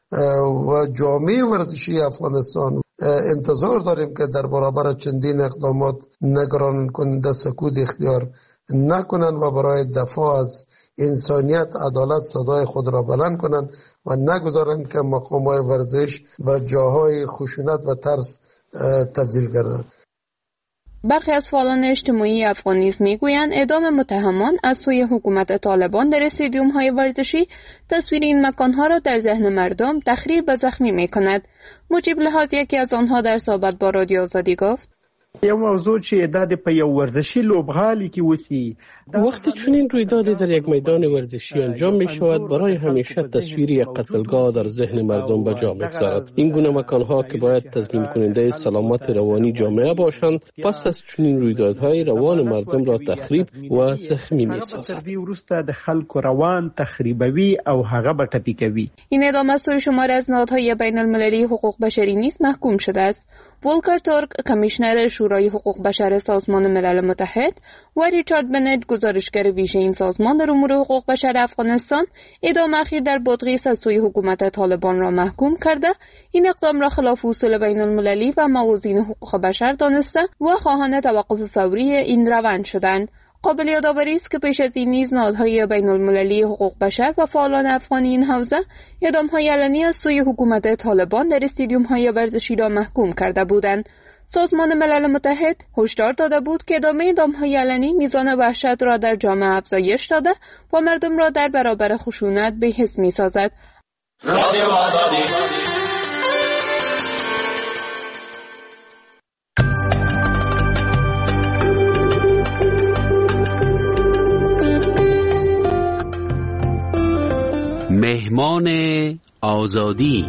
و جامعه ورزشی افغانستان انتظار داریم که در برابر چندین اقدامات نگران کننده سکوت اختیار نکنند و برای دفاع از انسانیت، عدالت صدای خود را بلند کنند و نگذارند که مقام‌های ورزش و جاهای خشونت و ترس تبدیل گردد. برخی از فعالان اجتماعی افغان نیز میگویند اعدام متهمان از سوی حکومت طالبان در استادیوم‌های ورزشی تصویر این مکان‌ها را در ذهن مردم تخریب و زخمی می‌کند. مجیب لحاظ، یکی از آنها، در صحبت با رادیو آزادی گفت: یو موضوع چې د په یو ورزشي لوبغالي کې وسی، وقتی چنین رویدادی در یک میدان ورزشی انجام می شود برای همیشه تصویری یک قتلگاه در ذهن مردم به جا می‌گذارد. این گونه مکان‌ها که باید تضمین کننده سلامت روانی جامعه باشند، پس از چنین رویدادهای روان مردم را تخریب و زخمی می‌سازد. وروسته د خلکو روان تخریبوي او هغه به ټپي کوي. این اعدام از سوی شماری از نهادهای بین المللی حقوق بشری نیز محکوم شده است. ولکر تورک کمیشنر شورای حقوق بشر سازمان ملل متحد و ریچارد بنت گزارشگر ویژه این سازمان در امور حقوق بشر افغانستان اعدام اخیر در بادغیس از سوی حکومت طالبان را محکوم کرده این اقدام را خلاف اصول بین المللی و موازین حقوق بشر دانسته و خواهان توقف فوری این روند شدند. قابل یادآوری است که پیش از این نیز نهادهای بین المللی حقوق بشر و فعالان افغانی این حوزه اعدام‌های علنی از سوی حکومت طالبان در استادیوم‌های ورزشی را محکوم کرده بودند. سازمان ملل متحد هشدار داده بود که ادامه اعدام‌های علنی میزان وحشت را در جامعه افزایش داده و مردم را در برابر خشونت بی‌حس می‌سازد. رادیو آزادی مهمان آزادی.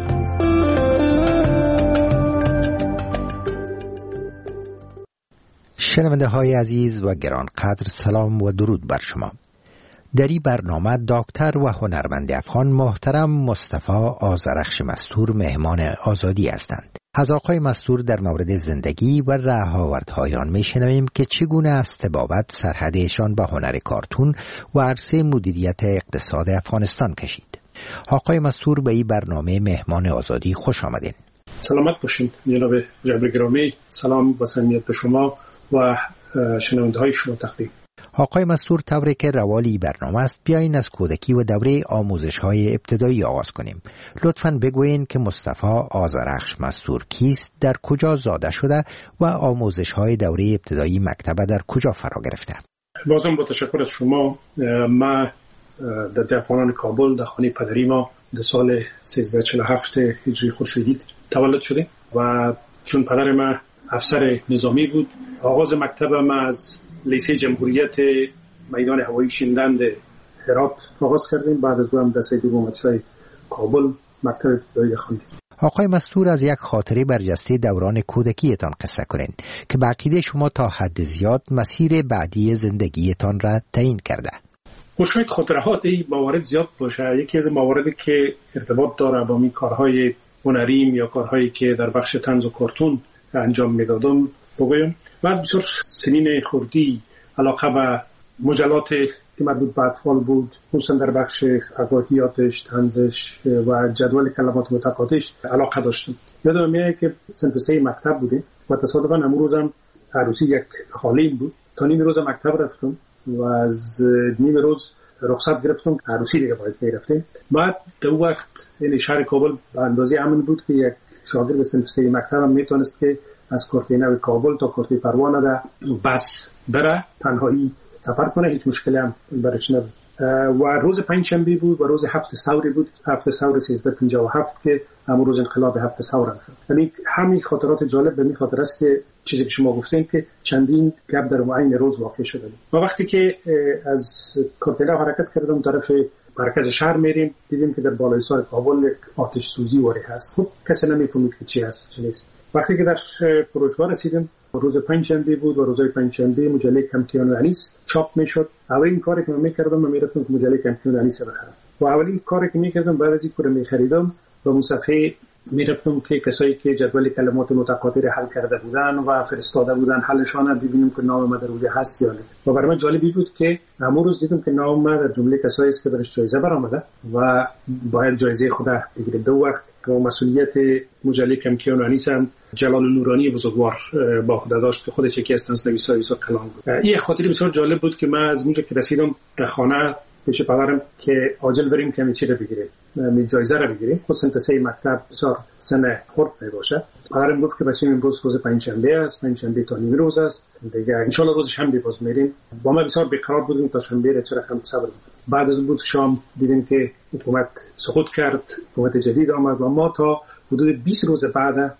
شنونده های عزیز و گرانقدر، سلام و درود بر شما. در این برنامه دکتر و هنرمند افغان محترم مصطفی آذرخش مستور مهمان آزادی هستند. از آقای مستور در مورد زندگی و رهاوردهای آن میشنویم که چگونه از طبابت سرحدشان به هنر کارتون و عرصه مدیریت اقتصاد افغانستان کشید. آقای مستور به این برنامه مهمان آزادی خوش آمدین. سلامت باشین جناب جبر گرامی. سلام و صمیمیت به شما و شنونده های شما تقدیم. آقای مستور، طوری که روالی برنامه است بیاین از کودکی و دوره آموزش های ابتدایی آغاز کنیم. لطفاً بگوین که مصطفی آذرخش مستور کیست، در کجا زاده شده و آموزش های دوره ابتدایی مکتب در کجا فرا گرفته؟ بازم با تشکر از شما. ما در دهقانان کابل در خانه پدری ما در سال سیزده چهل و هفت هجری خورشیدی تولد شدیم و چون پدر ما افسر نظامی بود، آغاز مکتب ما از لیسه جمهوریت میدان هوایی شیندند هرات آغاز کردیم. بعد از اون در سید محمدشاه کابل مکتب ابتدایی خواندیم. آقای مستور، از یک خاطره برجسته دوران کودکیتان قصه کنین که به عقیده شما تا حد زیاد مسیر بعدی زندگیتان را تعیین کرده. شاید خاطرات این موارد زیاد باشه. یکی از مواردی که ارتباط داره با می کارهای هنریم یا کارهایی که در بخش طنز و کارتون انجام میدادم بگویم. بعد بسیار سنین خردی علاقه به مجلات که مربوط به اطفال بود، خصوصا در بخش فکاهیاتش، طنزش و جدول کلمات متقاطعش علاقه داشتم. یادم میاد که صنف سه مکتب بودیم و تصادفاً همون روزم عروسی یک خالیم بود. تا نیم روز مکتب رفتم و از نیم روز رخصت گرفتم، عروسی دیگه باید میرفتیم. بعد دو وقت این شهر کابل به اندازه امن بود که یک شاگرد صنف سه مکتب هم میتونست که از کورتینو کابل تا کورتی پروانه ده بس بره تنهایی سفر کنه، هیچ مشکلی هم برش نبود. و روز پنجشنبه بود و روز هفت ثوری بود، هفت ثور سیزده پنجاه و هفت که همون روز انقلاب هفت ثور هم شد. یعنی همین خاطرات جالب به این خاطر است که چیزی که شما گفتین که چندین گپ در معین روز واقع شده. و وقتی که از کورتینو حرکت کردم طرف مرکز شهر میریم، دیدیم که در بالای سر کابل یک آتش سوزی واری هست. خب کسی نمیفهمید که چی هست چی نیست. وقتی که در فروشگاه رسیدم، روز پنجشنبه بود و روزهای پنجشنبه مجله کمپیون انیس چاپ میشد. اولین کاری که من میکردم من میرفتم که مجله کمپیون انیس بخرم و اولین کاری که میکردم بعد از اینکه میخریدم و اون صفحه میرفتم که کسایی که جدول کلمات متقاطع حل کرده بودن و فرستاده بودن حلشان ببینیم که نام ما در روی هست یا نه. و برای من جالبی بود که همون روز دیدم که نام ما در جمله کسایی است که برش جایزه برآمده و باید جایزه خود بگیره. دو وقت که مسئولیت مجله کمپیون انیس هم جلال نورانی بزرگوار با خود داشت که خودش یکی از تنزنویسای بسیار کلان بود. این خاطره بسیار جالب بود که من از اونجا که رسیدم در خانه پیش پدرم که عاجل بریم که چی رو بگیریم، می جایزه رو بگیریم. خود سنت سه مکتب بسیار سن خرد باشه. پدرم گفت که بچه‌م امروز روز پنجشنبه است، پنجشنبه تا نیم روز است دیگه، ان شاء الله روز شنبه باز میریم. با ما بسیار بیقرار بودیم تا شنبه رو چرا کم صبر. بعد از بود شام دیدیم که حکومت سقوط کرد، حکومت جدید آمد و ما تا حدود بیست روز بعد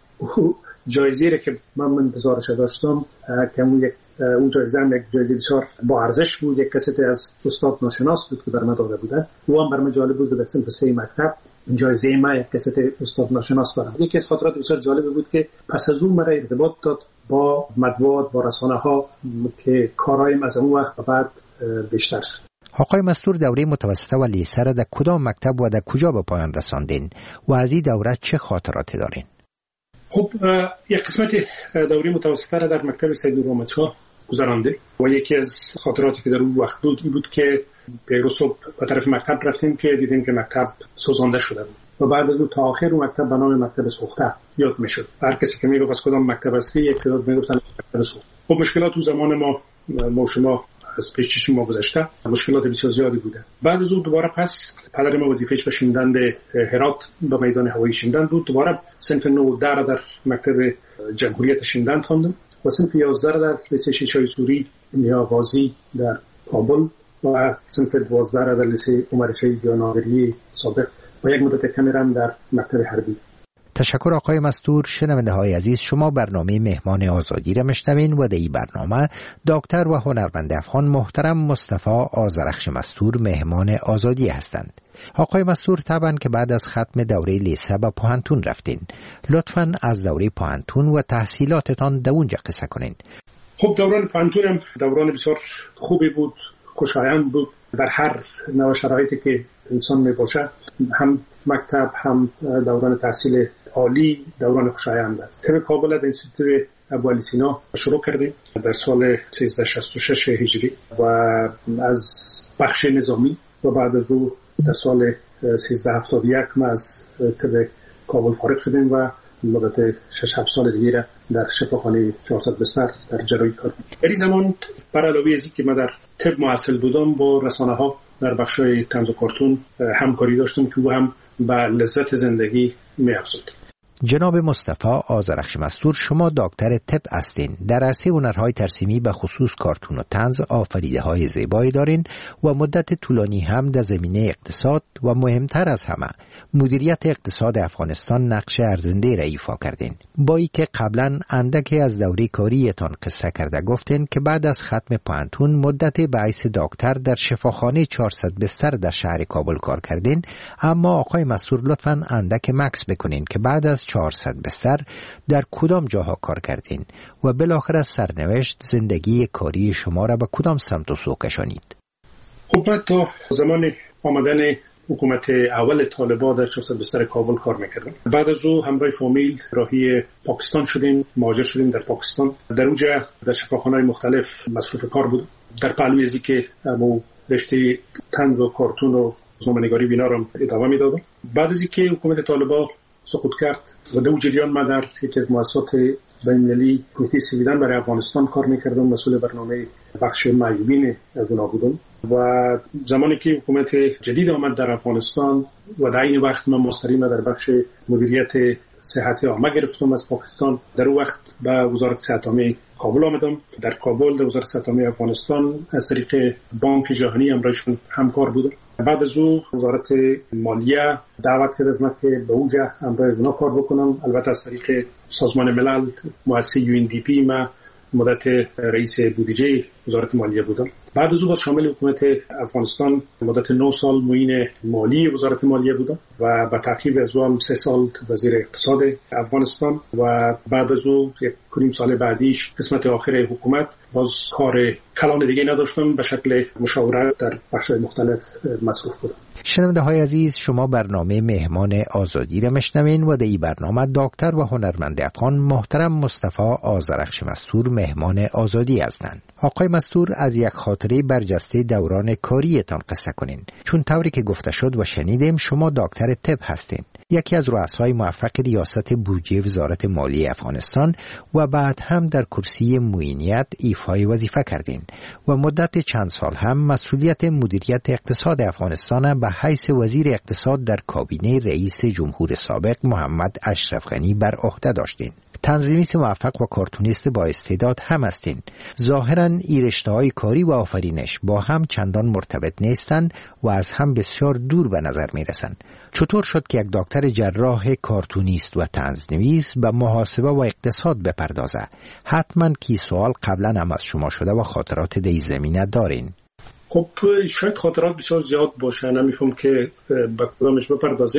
جایزه را که من انتظارش داشتم که اون یک اون جایزه هم یک جایزه بسیار با ارزش بود، یک کسیت از استاد ناشناس بود که برام داده بودن. او هم برام جالب بود در صنف سه مکتب جایزه ما یک کسیت استاد ناشناس برام. یکی از خاطرات بسیار جالب بود که پس از اون مرا ارتباط داد با مطبوعات، با رسانه ها که کارایم از اون وقت بعد بیشتر شد. آقای مستور، دوره متوسطه و لیسه را در کدام مکتب و در کجا به پایان رساندین و از این دوره چه خاطراتی دارین؟ خب یک قسمت دوره متوسطه را در مکتب سید نورآمدشاه گذرانده و یکی از خاطراتی که در اون وقت بود این بود که پیرو صبح به طرف مکتب رفتیم که دیدیم که مکتب سوزانده شده بود و بعد از اون تا آخر اون مکتب به نام مکتب سوخته یاد میشد. هر کسی که میگفت از کدام مکتب هستی یک تعداد میگفتن مکتب سوخته. خب مشکلات تو زمان ما ما شما از پیش چشم ما گذشته، مشکلات بسیار زیادی بوده. بعد از اون دوباره پس پدر ما وظیفه‌اش به شیندند هرات به میدان هوایی شیندند بود. دوباره صنف نه در در مکتب جمهوریت شیندند خواندم و صنف یازده در لیسه شیشای سوری نیا غازی در کابل و صنف دوازده در لیسه عمر شهید یا ناظری سابق و یک مدت کمی هم در مکتب حربی. تشکر آقای مستور. شنونده های عزیز، شما برنامه مهمان آزادی را میشنوین و در این برنامه دکتر و هنرمند افغان محترم مصطفی آذرخش مستور مهمان آزادی هستند. آقای مستور طبعا که بعد از ختم دوره لیسه به پوهنتون رفتین، لطفاً از دوره پوهنتون و تحصیلاتتان در اونجا قصه کنین. خب دوران پوهنتونم دوران بسیار خوبی بود، خوشایند بود. در هر نوع شرایطی که انسان می باشه، هم مکتب هم دوران تحصیل عالی دوران خوشایند است. طب کابل در انستیتوت ابوعلی سینا شروع کردیم در سال سیزده شصت و شش هجری و از بخش نظامی و بعد از او در سال سیزده هفتاد و یک ما از طب کابل فارغ شدیم و مدت شش هفت سال دیگه در شفاخانه چهارصد بستر در جراحی کار کردم. در این زمان بر علاوه از اینکه من در طب مؤثر بودم، با رسانه ها در بخشای طنز و کارتون همکاری داشتم که او هم به لذت زندگی می‌افزود. جناب مصطفی آذرخش مستور، شما دکتر طب هستین. در عرصه هنرهای ترسیمی به خصوص کارتون و طنز آفریده های زیبایی دارین و مدت طولانی هم در زمینه اقتصاد و مهمتر از همه مدیریت اقتصاد افغانستان نقش ارزنده را ایفا کردین. با ای که قبلا اندکی از دوره کاریتان قصه کرده گفتین که بعد از ختم پوهنتون مدت به حیث دکتر در شفاخانه چهارصد بستر در شهر کابل کار کردین. اما آقای مستور لطفاً اندک مکس بکنین که بعد از چهارصد بستر در کدام جاها کار کردین و بالاخره سرنوشت زندگی کاری شما را به کدام سمت و سو کشانید؟ خب تا زمان آمدن حکومت اول طالبان در چهارصد بستر کابل کار میکردم. بعد از او همراه فامیل راهی پاکستان شدیم، مهاجر شدیم در پاکستان. در اونجا در شفاخانه‌های مختلف مصروف کار بودم. در پهلوی ازی که مو رشته طنز و کارتون و روزنامه‌نگاری بینا را ادامه میدادم. بعد از اینکه حکومت طالبان سقوط کرد و در جریان من در یکی از مؤسسات بین‌المللی کمیته سیویلان برای افغانستان کار میکردم، مسئول برنامه بخش معیوبین از اونها بودم و زمانی که حکومت جدید آمد در افغانستان و در این وقت من ماستری در بخش مدیریت صحت عامه گرفتم از پاکستان. در اون وقت به وزارت صحت عامه کابل آمدم. در کابل در وزارت صحت عامه افغانستان از طریق بانک جهانی همراهشون همکار بودم. بعد از او وزارت مالیه دعوت کرد از من که به اونجا همراه اونا کار بکنم. البته از طریق سازمان ملل مؤسسه یو ان دی پی ما مدت رئیس بودجه وزارت مالیه بودم. بعد از او با شامل حکومت افغانستان مدت نه سال معین مالی وزارت مالیه بودم و با تعقیب از او هم سه سال وزیر اقتصاد افغانستان و بعد از او یک کنیم سال بعدیش قسمت آخر حکومت باز کار کلان دیگه نداشتم، به شکل مشاورت در بخش‌های مختلف مصروف بودم. شنونده های عزیز، شما برنامه مهمان آزادی را میشنوین و در این برنامه دکتر و هنرمند افغان محترم مصطفی آذرخش مستور مهمان آزادی هستند. آقای مستور، از یک خاطره برجسته دوران کاریتان قصه کنین، چون طوری که گفته شد و شنیدیم شما دکتر طب هستین، یکی از رؤسای موفق ریاست بودجه وزارت مالیه افغانستان و بعد هم در کرسی معینیت ایفای وظیفه کردین و مدت چند سال هم مسئولیت مدیریت اقتصاد افغانستان به حیث وزیر اقتصاد در کابینه رئیس جمهور سابق محمد اشرف غنی بر عهده داشتین. تنظیمیست موفق و کارتونیست با استعداد هم هستین. ظاهراً این رشته‌های کاری و آفرینش با هم چندان مرتبط نیستند و از هم بسیار دور به نظر می‌رسند. چطور شد که یک دکتر جراح کارتونیست و طنزنویس به محاسبه و اقتصاد بپردازه؟ حتماً کی سوال قبلا هم از شما شده و خاطرات در این زمینه دارین. خب شاید خاطرات بسیار زیاد باشه، نمی‌فهم که به کدامش بپردازیم.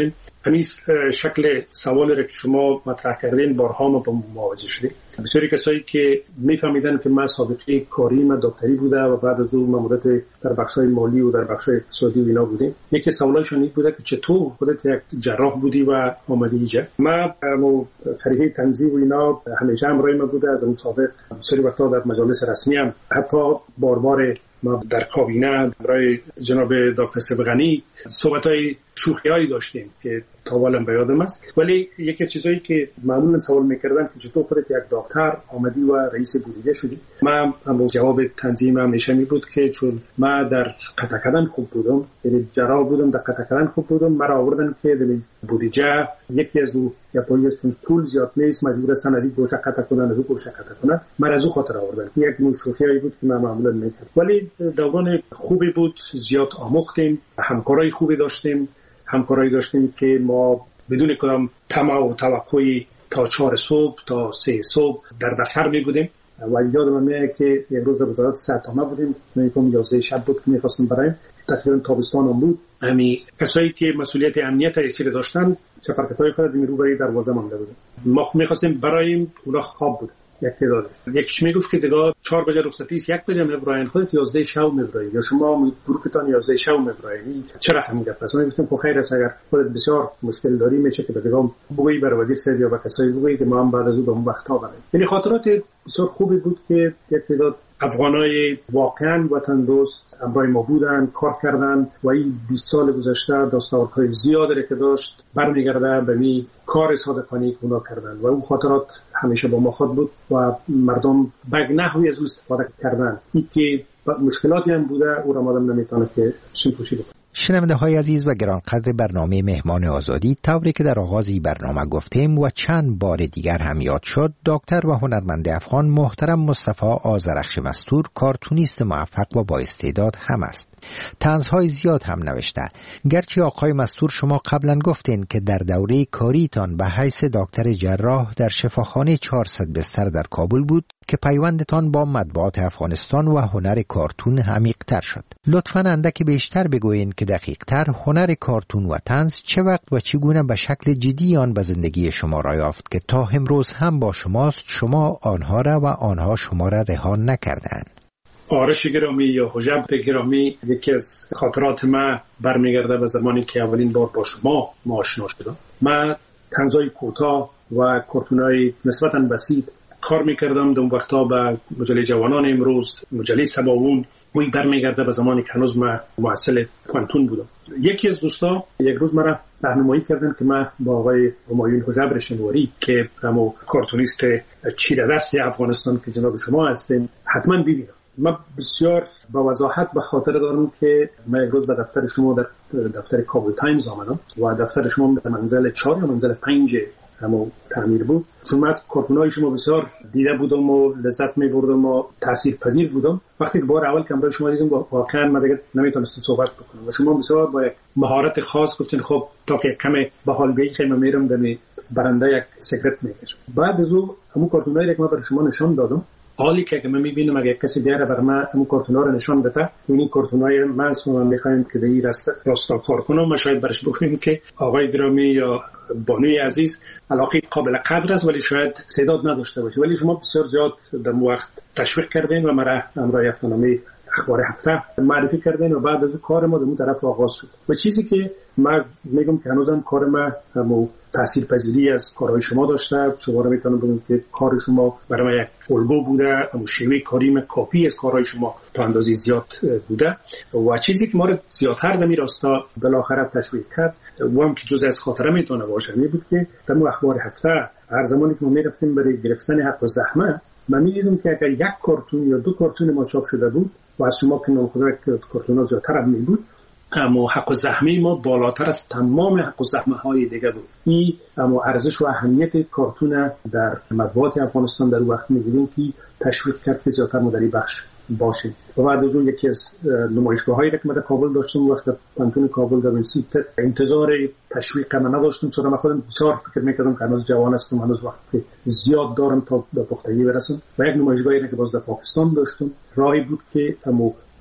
همین شکل سوالی را که شما مطرح کردین بارها ما با مواجه شدیم. بسیاری کسایی که میفهمیدن که من سابقه کاری من دکتری بوده و بعد از اون مدت در بخشای مالی و در بخشای اقتصادی و اینا بودیم، یکی سوالشون این بوده که چطور خودت یک جراح بودی و آمدی اینجا. من مو طریقه تنظیم و اینا همیشه همراه من بوده. از اون سابق بسیاری وقتا در مجالس رسمی هم حتی بار بار ما در کابینه برای جناب دکتر سبغانی صحبت‌های شوخی‌هایی داشتیم که تا والم به یادم است. ولی یکی از چیزایی که معمولا سوال می‌کردن که چطور خودت یک دکتر آمدی و رئیس بودجه شدی، من هم جواب تنظیم همیشه می بود که چون من در قطع کردن خوب بودم، یعنی جراح بودم، در قطع کردن خوب بودم، مرا آوردن که در بودجه یکی از اون یا پلیس چون پول زیاد نیست مجبور هستن از این گوشه قطع کنن از اون گوشه قطع کنن، من از اون خاطر آوردن. یک نوع شوخیایی بود که من معمولا می‌کردم. ولی دوران خوبی بود، زیاد آموختیم، همکارای خوبی داشتیم، همکارایی داشتیم که ما بدون کدام طمع و توقعی تا چهار صبح تا سه صبح در دفتر می بودیم و یادم میاد که یک روز در وزارت صحت بودیم، میگم یازده شب بود که می‌خواستیم برایم تقریبا تابستان هم بود. همین کسایی که مسئولیت امنیت ایچی داشتن چپرکتای خود می رو برای دروازه مانده بودن. ما می‌خواستیم برایم اونا خواب بود. یک تعدادش یکیش میگفت که دیگه چهار بجه رخصتی است، یک بجه میبراین، خودت یازده شب میبراین یا شما گروهتان یازده شب میبراین، چرا همین گپ است؟ من گفتم که خیر است اگر خودت بسیار مشکل داری میشه که دیگه بگویی بر وزیر صحت یا به کسایی بگویی که ما هم بعد از اون به اون وقت‌ها بریم. یعنی خاطرات بسیار خوبی بود که یک تعداد افغانای واقعا وطن دوست همراه ما بودن، کار کردن و این بیست سال گذشته دستاوردهای زیادی که داشت برمیگرده به می کار صادقانه که اونا کردن و اون خاطرات همیشه با ما خود بود و مردم به نحوی از او استفاده کردن. این که مشکلاتی هم بوده او را مادم نمیتونه که شنپوشی بکنه. شنونده های عزیز و گرانقدر برنامه مهمان آزادی، طوری که در آغازی برنامه گفتیم و چند بار دیگر هم یاد شد، دکتر و هنرمند افغان محترم مصطفی آذرخش مستور کارتونیست موفق و با استعداد هم است. طنزهای زیاد هم نوشته. گرچه آقای مستور شما قبلا گفتین که در دوره کاریتان به حیث دکتر جراح در شفاخانه چهارصد بستر در کابل بود که پیوندتان با مطبوعات افغانستان و هنر کارتون عمیق‌تر شد. لطفاً اندکی بیشتر بگویین که دقیق‌تر هنر کارتون و طنز چه وقت و چگونه به شکل جدی آن به زندگی شما را یافت که تا امروز هم با شماست، شما آنها را و آنها شما را رها نکردند. آرش گرامی یا حجب گرامی، یکی از خاطرات من برمیگرده به زمانی که اولین بار با شما آشنا شدم. من طنزهای کوتاه و کارتونای نسبتاً بسیط کار میکردم. در اون وقتا به مجله جوانان امروز، مجله سباوون، وی برمیگرده به زمانی که هنوز من محصل پانتون بودم. یکی از دوستا یک روز مرا راهنمایی کردن که من با آقای همایون حجب شنواری که همو کارتونیست چیره دست افغانستان که جناب شما هستین حتما ببینم. من بسیار با وضاحت به خاطر دارم که من یک روز به دفتر شما در دفتر کابل تایمز آمدم و دفتر شما در منزل چهار یا منزل پنج همو تعمیر بود. چون من کارتونای شما بسیار دیده بودم و لذت می بردم و تاثیر پذیر بودم. وقتی که بار اول کامرای شما دیدم واقعا من دیگه نمیتونستم صحبت بکنم و شما بسیار با یک مهارت خاص گفتین خب تا که کم به حال بیای خیلی میرم در برنده یک سیگرت میکشم. بعد از اون همون کارتونایی که من برای شما نشان دادم، حالی که من میبینم اگه کسی بیاره بر من همون کارتونا رو نشان بده، این کارتونای من اصلا میخوایم که این راستا راستا کار کنم، ما شاید برش بگویم که آقای گرامی یا بانوی عزیز علاقه قابل قدر است ولی شاید استعداد نداشته باشه، ولی شما بسیار زیاد در وقت تشویق کردین و مرا امرای افتنامی اخبار هفته معرفی کردین و بعد از اون کار ما در اون طرف آغاز شد. و چیزی که من میگم که هنوزم کار ما همو تاثیرپذیری از کارهای شما داشته. شما رو میتونم بگم که کار شما برای من یک الگو بوده، همون شیوه کاریم کاپی از کارهای شما تا اندازه زیاد بوده و چیزی که ما رو زیادتر در این راستا بالاخره تشویق کرد و هم که جزء از خاطره میتونه باشه می بود که در اخبار هفته هر زمانی که ما میرفتیم برای گرفتن حق و زحمه، من میدیدم که اگر یک کارتون یا دو کارتون ما چاپ شده بود و از شما که نامخوره کارتونا زیادتر هم می بود، اما حق و زحمه ما بالاتر از تمام حق و زحمه های دیگه بود. این اما ارزش و اهمیت کارتون در مطبوعات افغانستان در وقت می‌دیدیم که تشویق کرد که زیادتر ما در این بخش باشیم. و بعد از اون یکی از نمایشگاه‌هایی که من در کابل داشتم وقت پانتون کابل در ونسیت انتظار تشویق من نداشتم، چون من خودم بسیار فکر می‌کردم که هنوز جوان هستم، هنوز وقت زیاد دارم تا به پختگی برسم. و یک نمایشگاهی که باز در پاکستان داشتم راهی بود که اما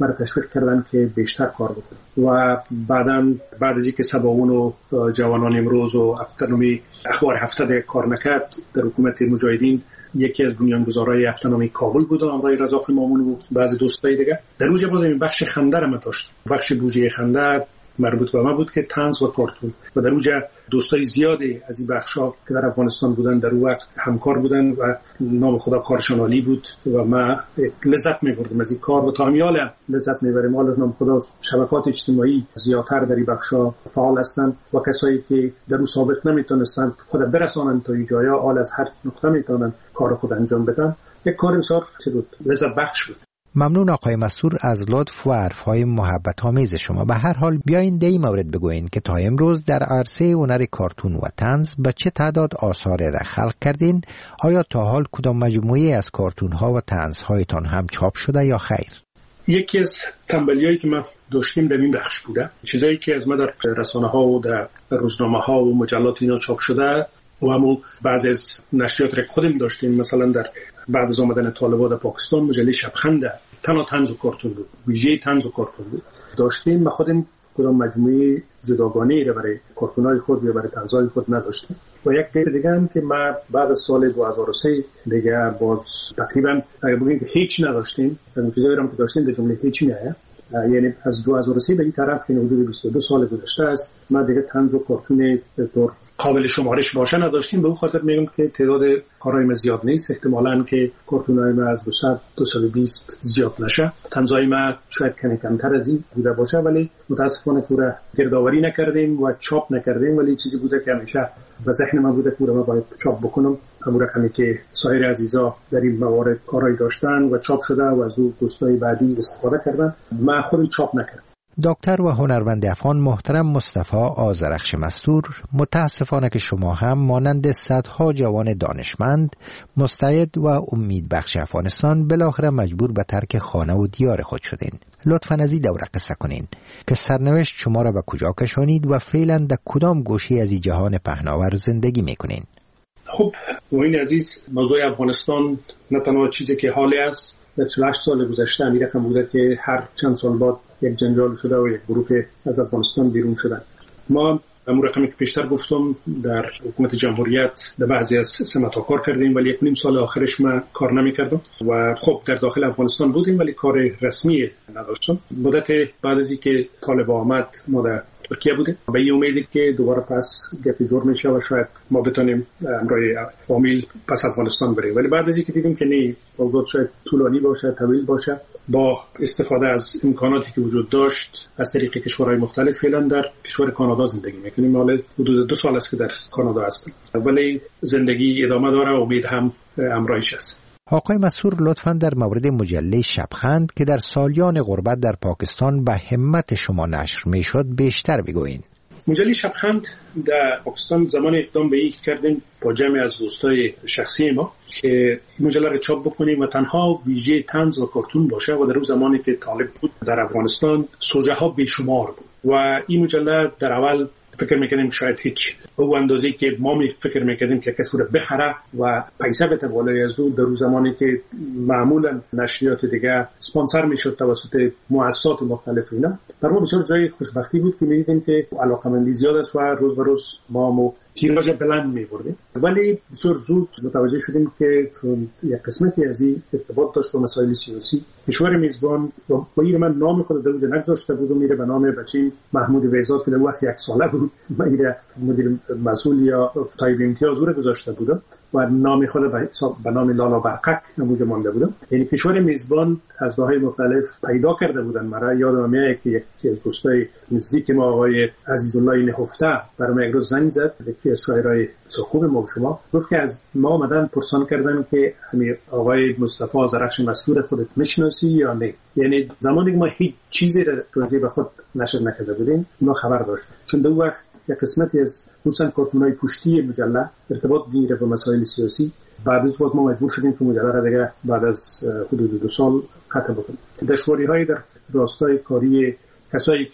مرا تشویق کردن که بیشتر کار بکنم و بعداً بعد از اینکه سباون و جوانان امروز و افتنامی اخبار هفته کار نکرد در حکومت مجاهدین، یکی از بنیانگذارای افتنامی کابل بود، آمرای رزاق مامون و بعضی دوستای دیگه. در اونجا باز این بخش خنده رو داشت، بخش بودجه خنده مربوط به ما بود که طنز و کارتون، و در اونجا دوستای زیادی از این بخشا که در افغانستان بودن در اون وقت همکار بودن و نام خدا کارشان عالی بود و ما لذت می‌بردیم از این کار و تا همیال لذت می‌بریم. حالا نام خدا شبکات اجتماعی زیادتر در این بخشا فعال هستند و کسایی که در اون سابق نمیتونستند خود برسانن تا این جایا، حال از هر نقطه میتونن کار خود انجام بدن. یک کار بسیار لذت بخش بود. ممنون آقای مستور از لطف و حرفهای محبت آمیز شما. به هر حال بیاین در این مورد بگوین که تا امروز در عرصه هنر کارتون و طنز به چه تعداد آثار را خلق کردین؟ آیا تا حال کدام مجموعه از کارتون ها و طنز هایتان هم چاپ شده یا خیر؟ یکی از تنبلیایی که ما داشتیم در این بخش بوده، چیزایی که از ما در رسانه ها و در روزنامه ها و مجلات اینا چاپ شده و همون بعضی از نشریات را خودم داشتیم. مثلا در بعد از آمدن طالبان در پاکستان مجله شبخند تنها طنز و کارتون بود، ویژه طنز و کارتون بود داشتیم. ما خودم کدام مجموعه جداگانه را برای کارتونای خود یا برای طنزهای خود نداشتیم. و یک غیر دیگه هم که ما بعد از سال دو هزار و سه دیگه باز تقریبا اگه بگیم که هیچ نداشتیم، چیزایی هم که داشتیم در جمله هیچ نیه، یعنی از دو هزار و سه به این طرف که حدود بیست و دو سال گذشته است ما دیگه طنز و کارتون طور قابل شمارش باشه نداشتیم. به اون خاطر میگم که تعداد کارهای ما زیاد نیست، احتمالاً که کارتونای ما از دویست تا صد و بیست زیاد نشه. طنزهای ما شاید کمی کمتر از این بوده باشه، ولی متاسفانه پورا گردآوری نکردیم و چاپ نکردیم، ولی چیزی بوده که همیشه به ذهن من بوده که ما باید چاپ بکنم. همون رقمی که سایر عزیزا در این موارد کارهای داشتن و چاپ شده و از اون دوستای بعدی استفاده کردن، من خودم چاپ نکردم. دکتر و هنرمند افغان محترم مصطفی آذرخش مستور، متاسفانه که شما هم مانند صدها جوان دانشمند، مستعد و امید بخش افغانستان بالاخره مجبور به ترک خانه و دیار خود شدین. لطفاً از این دوره قصه کنین که سرنوشت شما را به کجا کشانید و فعلا در کدام گوشه از این جهان پهناور زندگی میکنین؟ خب این عزیز، موضوع افغانستان نه تنها چیزی که حالی است، در چهل و هشت سال گذشته این رقم بوده که هر چند سال بعد یک جنجال شده و یک گروه از افغانستان بیرون شدن. ما همون رقمی که پیشتر گفتم در حکومت جمهوریت در بعضی از سمت‌ها کار کردیم، ولی یک نیم سال آخرش ما کار نمی‌کردم و خب در داخل افغانستان بودیم ولی کار رسمی نداشتم. مدت بعد از اینکه طالبان آمد ما در ترکیه بودیم و این امیدی که دوباره پس گپی جور میشه و شاید ما بتونیم امرای فامیل پس افغانستان بریم، ولی بعد از اینکه دیدیم که نه، اوضاع شاید طولانی باشه، طویل باشه، با استفاده از امکاناتی که وجود داشت از طریق کشورهای مختلف فعلا در کشور کانادا زندگی میکنیم. حالا حدود دو سال است که در کانادا هستم، ولی زندگی ادامه داره و امید هم همراهش است. آقای مستور لطفاً در مورد مجله شبخند که در سالیان غربت در پاکستان به همت شما نشر میشد بیشتر بگوین. مجله شبخند در پاکستان زمان اقدام به این کردیم با جمع از دوستای شخصی ما که مجله را چاپ بکنیم و تنها ویژه طنز و کارتون باشه و در اون زمانی که طالب بود در افغانستان سوژه ها بیشمار بود و این مجله در اول فکر میکنیم شاید هیچ او اندازه‌ای که ما می فکر میکردیم که کسی رو بخره و پیسه بده بالای از اون، در اون زمانی که معمولا نشریات دیگه اسپانسر میشد توسط مؤسسات مختلف اینا، در ما بسیار جای خوشبختی بود که میدیدیم که علاقمندی زیاد است و روز به روز ما مو تیراژ بلند میبردیم، ولی بسیار زود متوجه شدیم که چون یک قسمتی از این ارتباط داشت با مسائل سیاسی، کشور میزبان با این من نام خود در اونجا نگذاشته بود و میره به نام بچه محمود ویزاد که در وقت یک ساله بود و میره مدیر مسئول یا صاحب امتیاز رو گذاشته بودم و نام خود به نام لالا برقک نموده مانده بودم. یعنی کشور میزبان از راههای مختلف پیدا کرده بودن. مرا یادم میاد که یکی از دوستای نزدیک ما آقای عزیزالله نهفته برام یک روز زنگ زد، یکی از شاعرای خوب ما و شما، گفت که از ما آمدن پرسان کردن که همین آقای مصطفی آذرخش مستور خودت میشناسی یا نه. یعنی زمانی که ما هیچ چیزی راجع به خود نشر نکرده بودیم ما خبر داشت، چون دو وقت یک قسمتی از دوستان کارتونای پشتی مجله ارتباط میگیره با مسائل سیاسی. بعد از وقت ما مجبور شدیم که مجله را دیگه بعد از حدود دو سال قطع بکنیم. دشواری‌های در راستای کاری کسایی که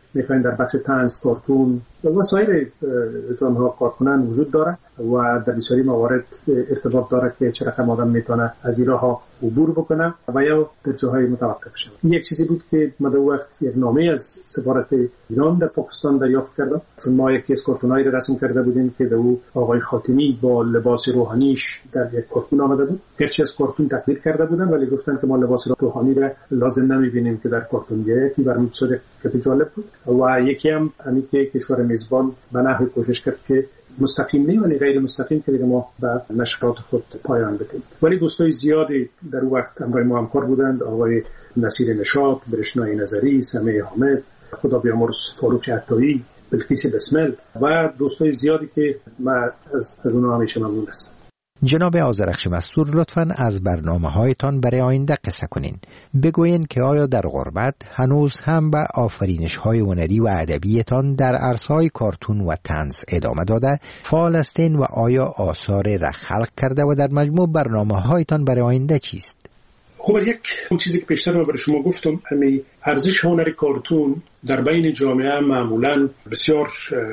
میخواین در بخش طنز، کارتون و سایر ژانرها کار کنن وجود داره و در بسیاری موارد ارتباط داره که چه رقم آدم میتونه از این راه عبور بکنه و یا در جاهای متوقف شد. یک چیزی بود که ما در وقت یک نامه از سفارت ایران در پاکستان دریافت کردم، چون ما یک کیس کارتونایی رو رسم کرده بودیم که در او آقای خاتمی با لباس روحانیش در یک کارتون آمده بود. گرچه از کارتون تقلید کرده بودن ولی گفتن که ما لباس روحانی را لازم نمیبینیم که در کارتون بیاید. این برام بسیار جالب بود و یکی هم همین که کشور میزبان به نحوی کوشش کرد که مستقیم نه ولی غیر مستقیم که ما به نشرات خود پایان بدیم. ولی دوستای زیادی در اون وقت همراه ما همکار بودند، آقای نصیر نشاط، برشنای نظری، سمیع حامد، خدا بیامرز فاروق عطایی، بلقیس بسمل و دوستای زیادی که ما از از اونها همیشه ممنون هستم. جناب آذرخش مستور، لطفاً از برنامه‌هایتان برای آینده قصه کنین. بگوین که آیا در غربت هنوز هم به آفرینش‌های هنری و ادبیتان در عرصه‌های کارتون و طنز ادامه داده فعال هستین و آیا آثار را خلق کرده و در مجموع برنامه‌هایتان برای آینده چیست؟ خب از یک اون چیزی که پیشتر ما برای شما گفتم، همین ارزش هنری کارتون در بین جامعه معمولاً بسیار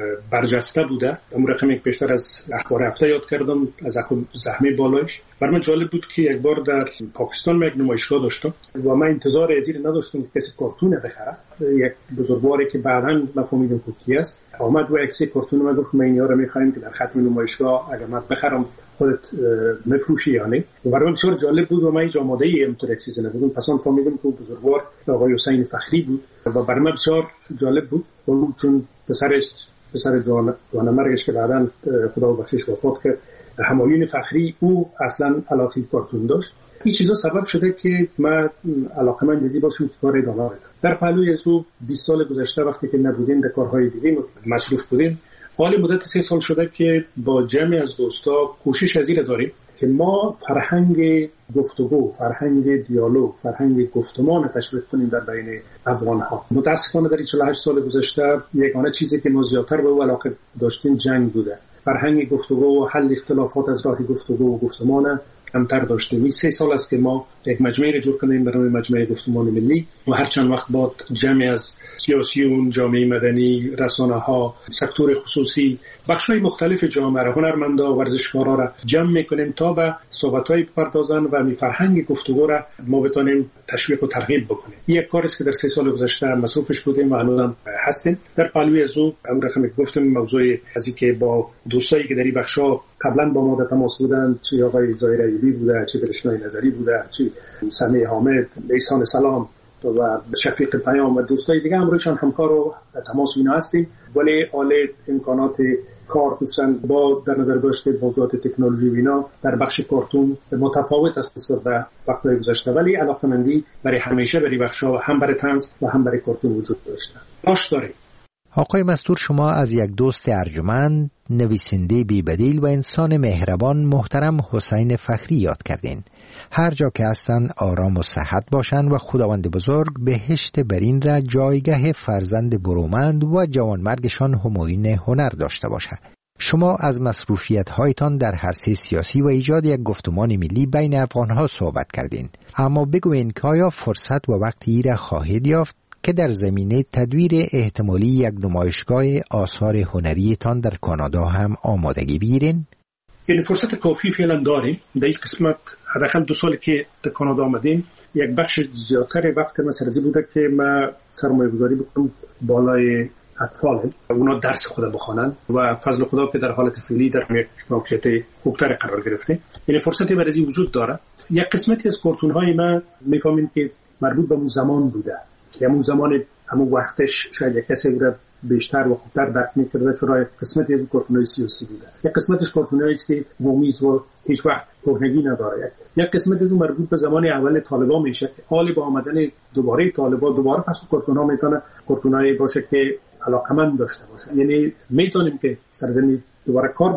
برجسته بوده. اون رقمی که پیشتر از اخبار هفته یاد کردم از زحمه بالایش، برای من جالب بود که یک بار در پاکستان من یک نمایشگاه داشتم و من انتظار ادیر نداشتم که کسی کارتون بخره. یک بزرگواری که بعداً مفهومیدم که کی است آمد و عکس کارتون من گفت ما اینا رو می‌خوایم که در ختم نمایشگاه اگر من بخرم خودت مفروشی یا نه. و برای من بسیار جالب بود و من هیچ آماده‌ای اینطور یک چیزی نبودم. پس آن فهمیدم که بزرگوار آقای حسین فخری بود و برای من بسیار جالب بود و چون پسرش پسر جوان جوانمرگش که بعداً خدا بخشش وفات کرد، همایون فخری، او اصلا علاقه کارتون داشت. این چیزا سبب شده که من علاقه‌مند بزی باشم کار ادامه بدم. در پهلوی از او بیست سال گذشته وقتی که نبودیم در کارهای دیگه مصروف بودیم، حالی مدت سه سال شده که با جمعی از دوستا کوشش از این داریم که ما فرهنگ گفتگو، فرهنگ دیالوگ، فرهنگ گفتمان تشویق کنیم در بین افغان‌ها. متأسفانه در چهل و هشت سال گذشته یگانه چیزی که ما زیادتر به او علاقه داشتیم جنگ بوده. فرهنگ گفتگو و حل اختلافات از راه گفتگو و گفتمان کمتر داشتیم. این سه سال است که ما یک مجمعی را جور کنیم برای مجمع گفتمان ملی و هر چند وقت بعد جمعی از سیاسیون، جامعه مدنی، رسانه‌ها، سکتور خصوصی، بخش‌های مختلف جامعه را، هنرمندا و ورزشکارا را جمع می‌کنیم تا به صحبت‌های بپردازن و می فرهنگ گفتگو را ما بتونیم تشویق و ترغیب بکنیم. این یک کاری است که در سه سال گذشته مصروفش بودیم و هنوز هستیم. در پهلوی از او اون رقمی که گفتم موضوع از اینکه با دوستایی که در این بخش‌ها قبلا با ما در تماس بودند، چه آقای ظاهر ایوبی بوده، چه برشنای نظری بوده، چه سمیع حامد، احسان سلام و شفیق پیام و دوستای دیگه هم روشان همکار و تماس اینا هستیم. ولی آله امکانات کار دوستان با در نظر داشته موضوعات تکنولوژی و اینا در بخش کارتون متفاوت است نسبت به وقت‌های گذشته، ولی علاقه‌مندی برای همیشه برای بخش‌ها هم برای طنز و هم برای کارتون وجود داشته. باش داره. آقای مستور، شما از یک دوست ارجمند، نویسنده بی‌بدیل و انسان مهربان محترم حسین فخری یاد کردین. هر جا که هستند آرام و صحت باشند و خداوند بزرگ بهشت برین را جایگاه فرزند برومند و جوانمرگشان همایون هنر داشته باشد. شما از مصروفیت هایتان در عرصه سیاسی و ایجاد یک گفتمان ملی بین افغانها صحبت کردین، اما بگوین که آیا فرصت و وقتی را خواهید یافت که در زمینه تدویر احتمالی یک نمایشگاه آثار هنریتان در کانادا هم آمادگی بگیرین؟ یعنی فرصت کافی فعلا داریم. در این قسمت حداقل دو سالی که در کانادا آمدیم یک بخش زیادتر وقت ما سرزی بوده که ما سرمایه گذاری بکنم بالای اطفال اونا درس خود بخوانن و فضل خدا که در حالت فعلی در یک موقعیت خوبتر قرار گرفته. یعنی فرصتی برای وجود داره. یک قسمتی از کارتون های ما میفهمیم که مربوط به اون زمان بوده که همون زمان همون وقتش شاید یک کسی رو بیشتر و خوبتر درک می‌کرده، چرا قسمتی از کارتون‌های سیاسی بوده، یک قسمتش کارتونایی است که مومیز و هیچ وقت کهنگی نداره، یک قسمت از اون مربوط به زمان اول طالبان میشه که حالی با آمدن دوباره طالبان دوباره پس کارتون‌ها میتونه کارتونایی باشه که علاقمند داشته باشه. یعنی میتونیم که سرزمین دوباره کار بکنیم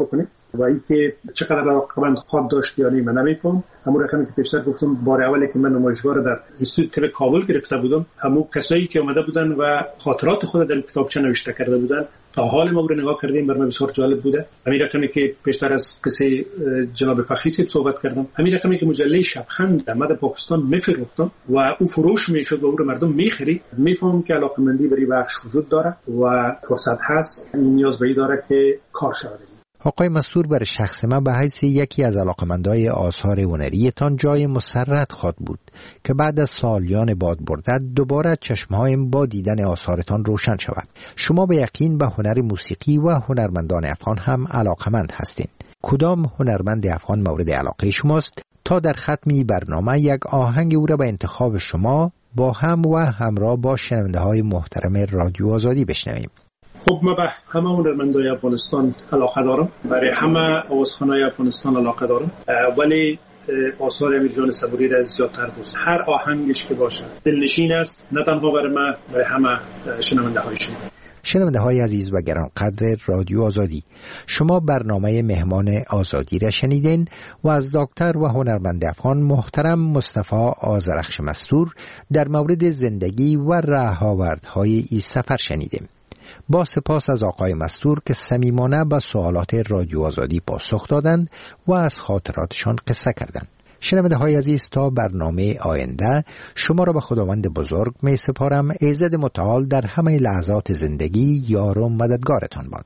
و اینکه چقدر علاقمند خود داشت یا نه من نمی‌فهم. همون رقمی که پیشتر گفتم بار اولی که من نمایشگاه رو در اینستیتوت تل کابل گرفته بودم، همون کسایی که اومده بودن و خاطرات خود در کتابچه نوشته کرده بودن تا حال ما رو نگاه کردیم، برام بسیار جالب بوده. همین رقمی که پیشتر از قصه جناب فخری صاحب صحبت کردم، همین رقمی که مجله شبخند در مد پاکستان میفروختم و او فروش میشد و او رو مردم میخرید، میفهمم که علاقمندی برای بخش وجود داره و فرصت هست. این نیاز به این داره که کار شود. آقای مستور، برای شخص من به حیث یکی از علاقمندای آثار هنریتان جای مسرت خواد بود که بعد از سالیان باد بردت دوباره چشمهایم با دیدن آثارتان روشن شود. شما به یقین به هنر موسیقی و هنرمندان افغان هم علاقمند هستین. کدام هنرمند افغان مورد علاقه شماست تا در ختمی برنامه یک آهنگ او را به انتخاب شما با هم و همراه با شنونده های محترم رادیو آزادی بشنویم؟ خب من به همه هنرمندای افغانستان علاقه دارم، برای همه آوازخوانای افغانستان علاقه دارم، ولی آثار امیر جان صبوری را زیادتر دوست. هر آهنگش که باشه دلنشین است، نه تنها برای من، برای همه شنونده های شما. شنونده های عزیز و گرانقدر رادیو آزادی، شما برنامه مهمان آزادی را شنیدین و از دکتر و هنرمند افغان محترم مصطفی آذرخش مستور در مورد زندگی و راه‌آوردهای این سفر شنیدیم. با سپاس از آقای مستور که صمیمانه به سوالات رادیو آزادی پاسخ دادند و از خاطراتشان قصه کردند. شنونده های عزیز، تا برنامه آینده شما را به خداوند بزرگ می سپارم. ایزد متعال در همه لحظات زندگی یار و مددگارتان باد.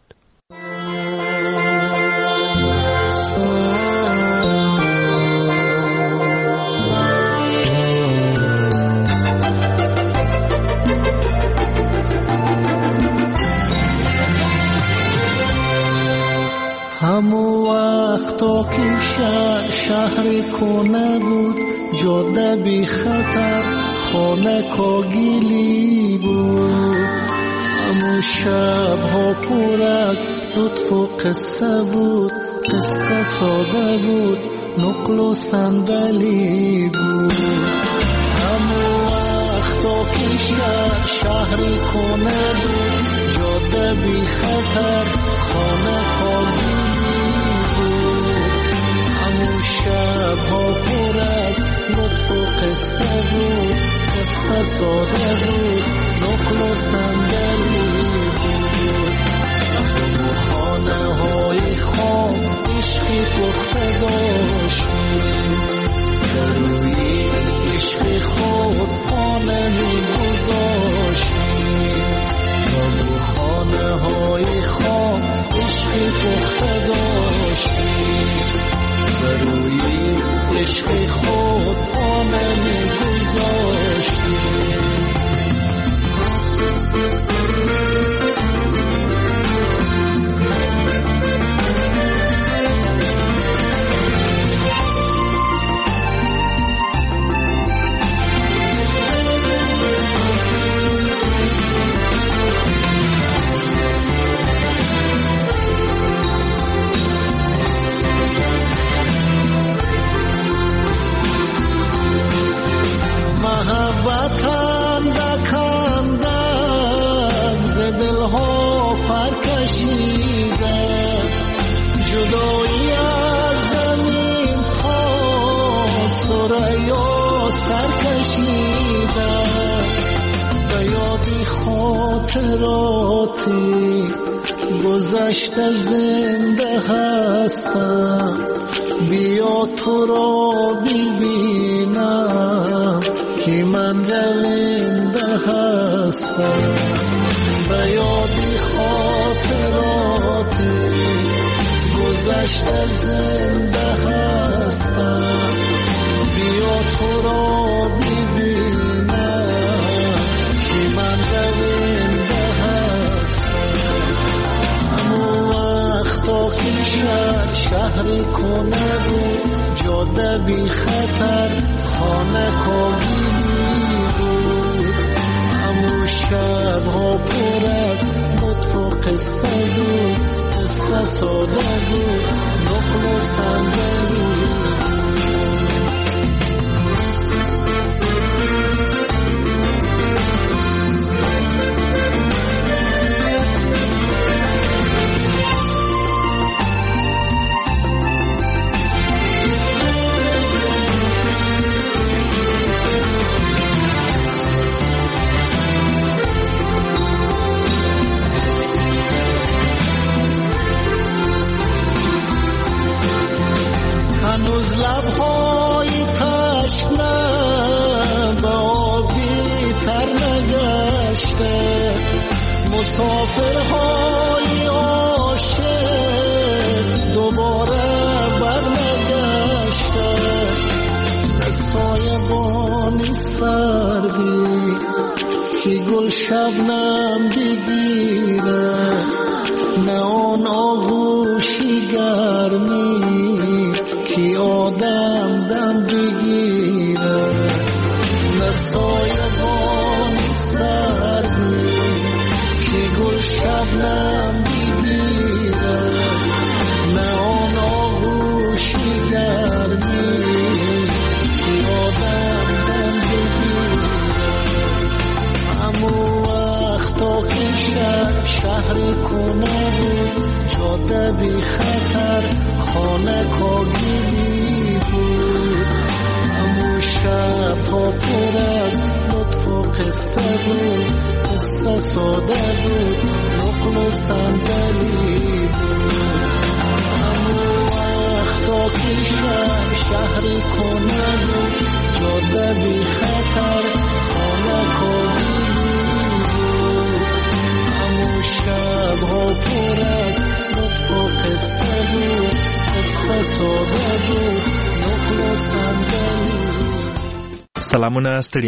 همو وقتا که شهر شهر کنه بود، جاده بی خطر خانه کاگیلی بود. همو شب ها پر از لطف و قصه بود، قصه ساده بود، نقل و صندلی بود. همو وقتا که شهر شهر کنه بود، جاده بی خطر خانه کاگیلی. شب ها پر از لطف و قصه بود، قصه ساده بود، نقل و صندلی بود. همو خانه های خام عشقی پخته داشتیم، در روی عشق خود پا نمی گذاشتیم. همو خانه های خام عشقی پخته داشتیم، روی عشق خود پا نمی گذاشتیم. محبتم دکندم ز دلها پرکشیده، جدایی از زمین تا ثریا سرکشیده. به یادی خاطراتی گذشته زنده هستم، بیا تو را ببینم که من رونده هستم. به یادی خاطراتی گذشته زنده هستم، بیا تو را ببینم که من رونده هستم. همو وقتا که شهر شهر کنه بود، جاده بی خطر خانه کاگیلی بود. همو شب ها پر از لطف و قصه بود، قصه ساده بود، نقل و صندلی مسافرهای عاشق دوباره برنگشته، نه سایبانی سردی که گل شبنم بگیره، نه آن آغوشی گرمی که آدم دم بگیره، نه سایبانی سردی که گل شبنم بگیره، نه آن آغوشی گرمی که آدم دم بگیره. امو وقتا که شهر شهر کنه بود، جاده بی خطر خانه کاگیلی بود، امو شب ها پر از لطف و قصه بود، قصه ساده بود نقل و صندلی بود. امو وقتا که شهر شهر کنه بود، جاده بی خطر خانه کاگیلی بود، امو شب ها پر از لطف و قصه بود، قصه ساده بود نقل و صندلی. سلامونه ستړي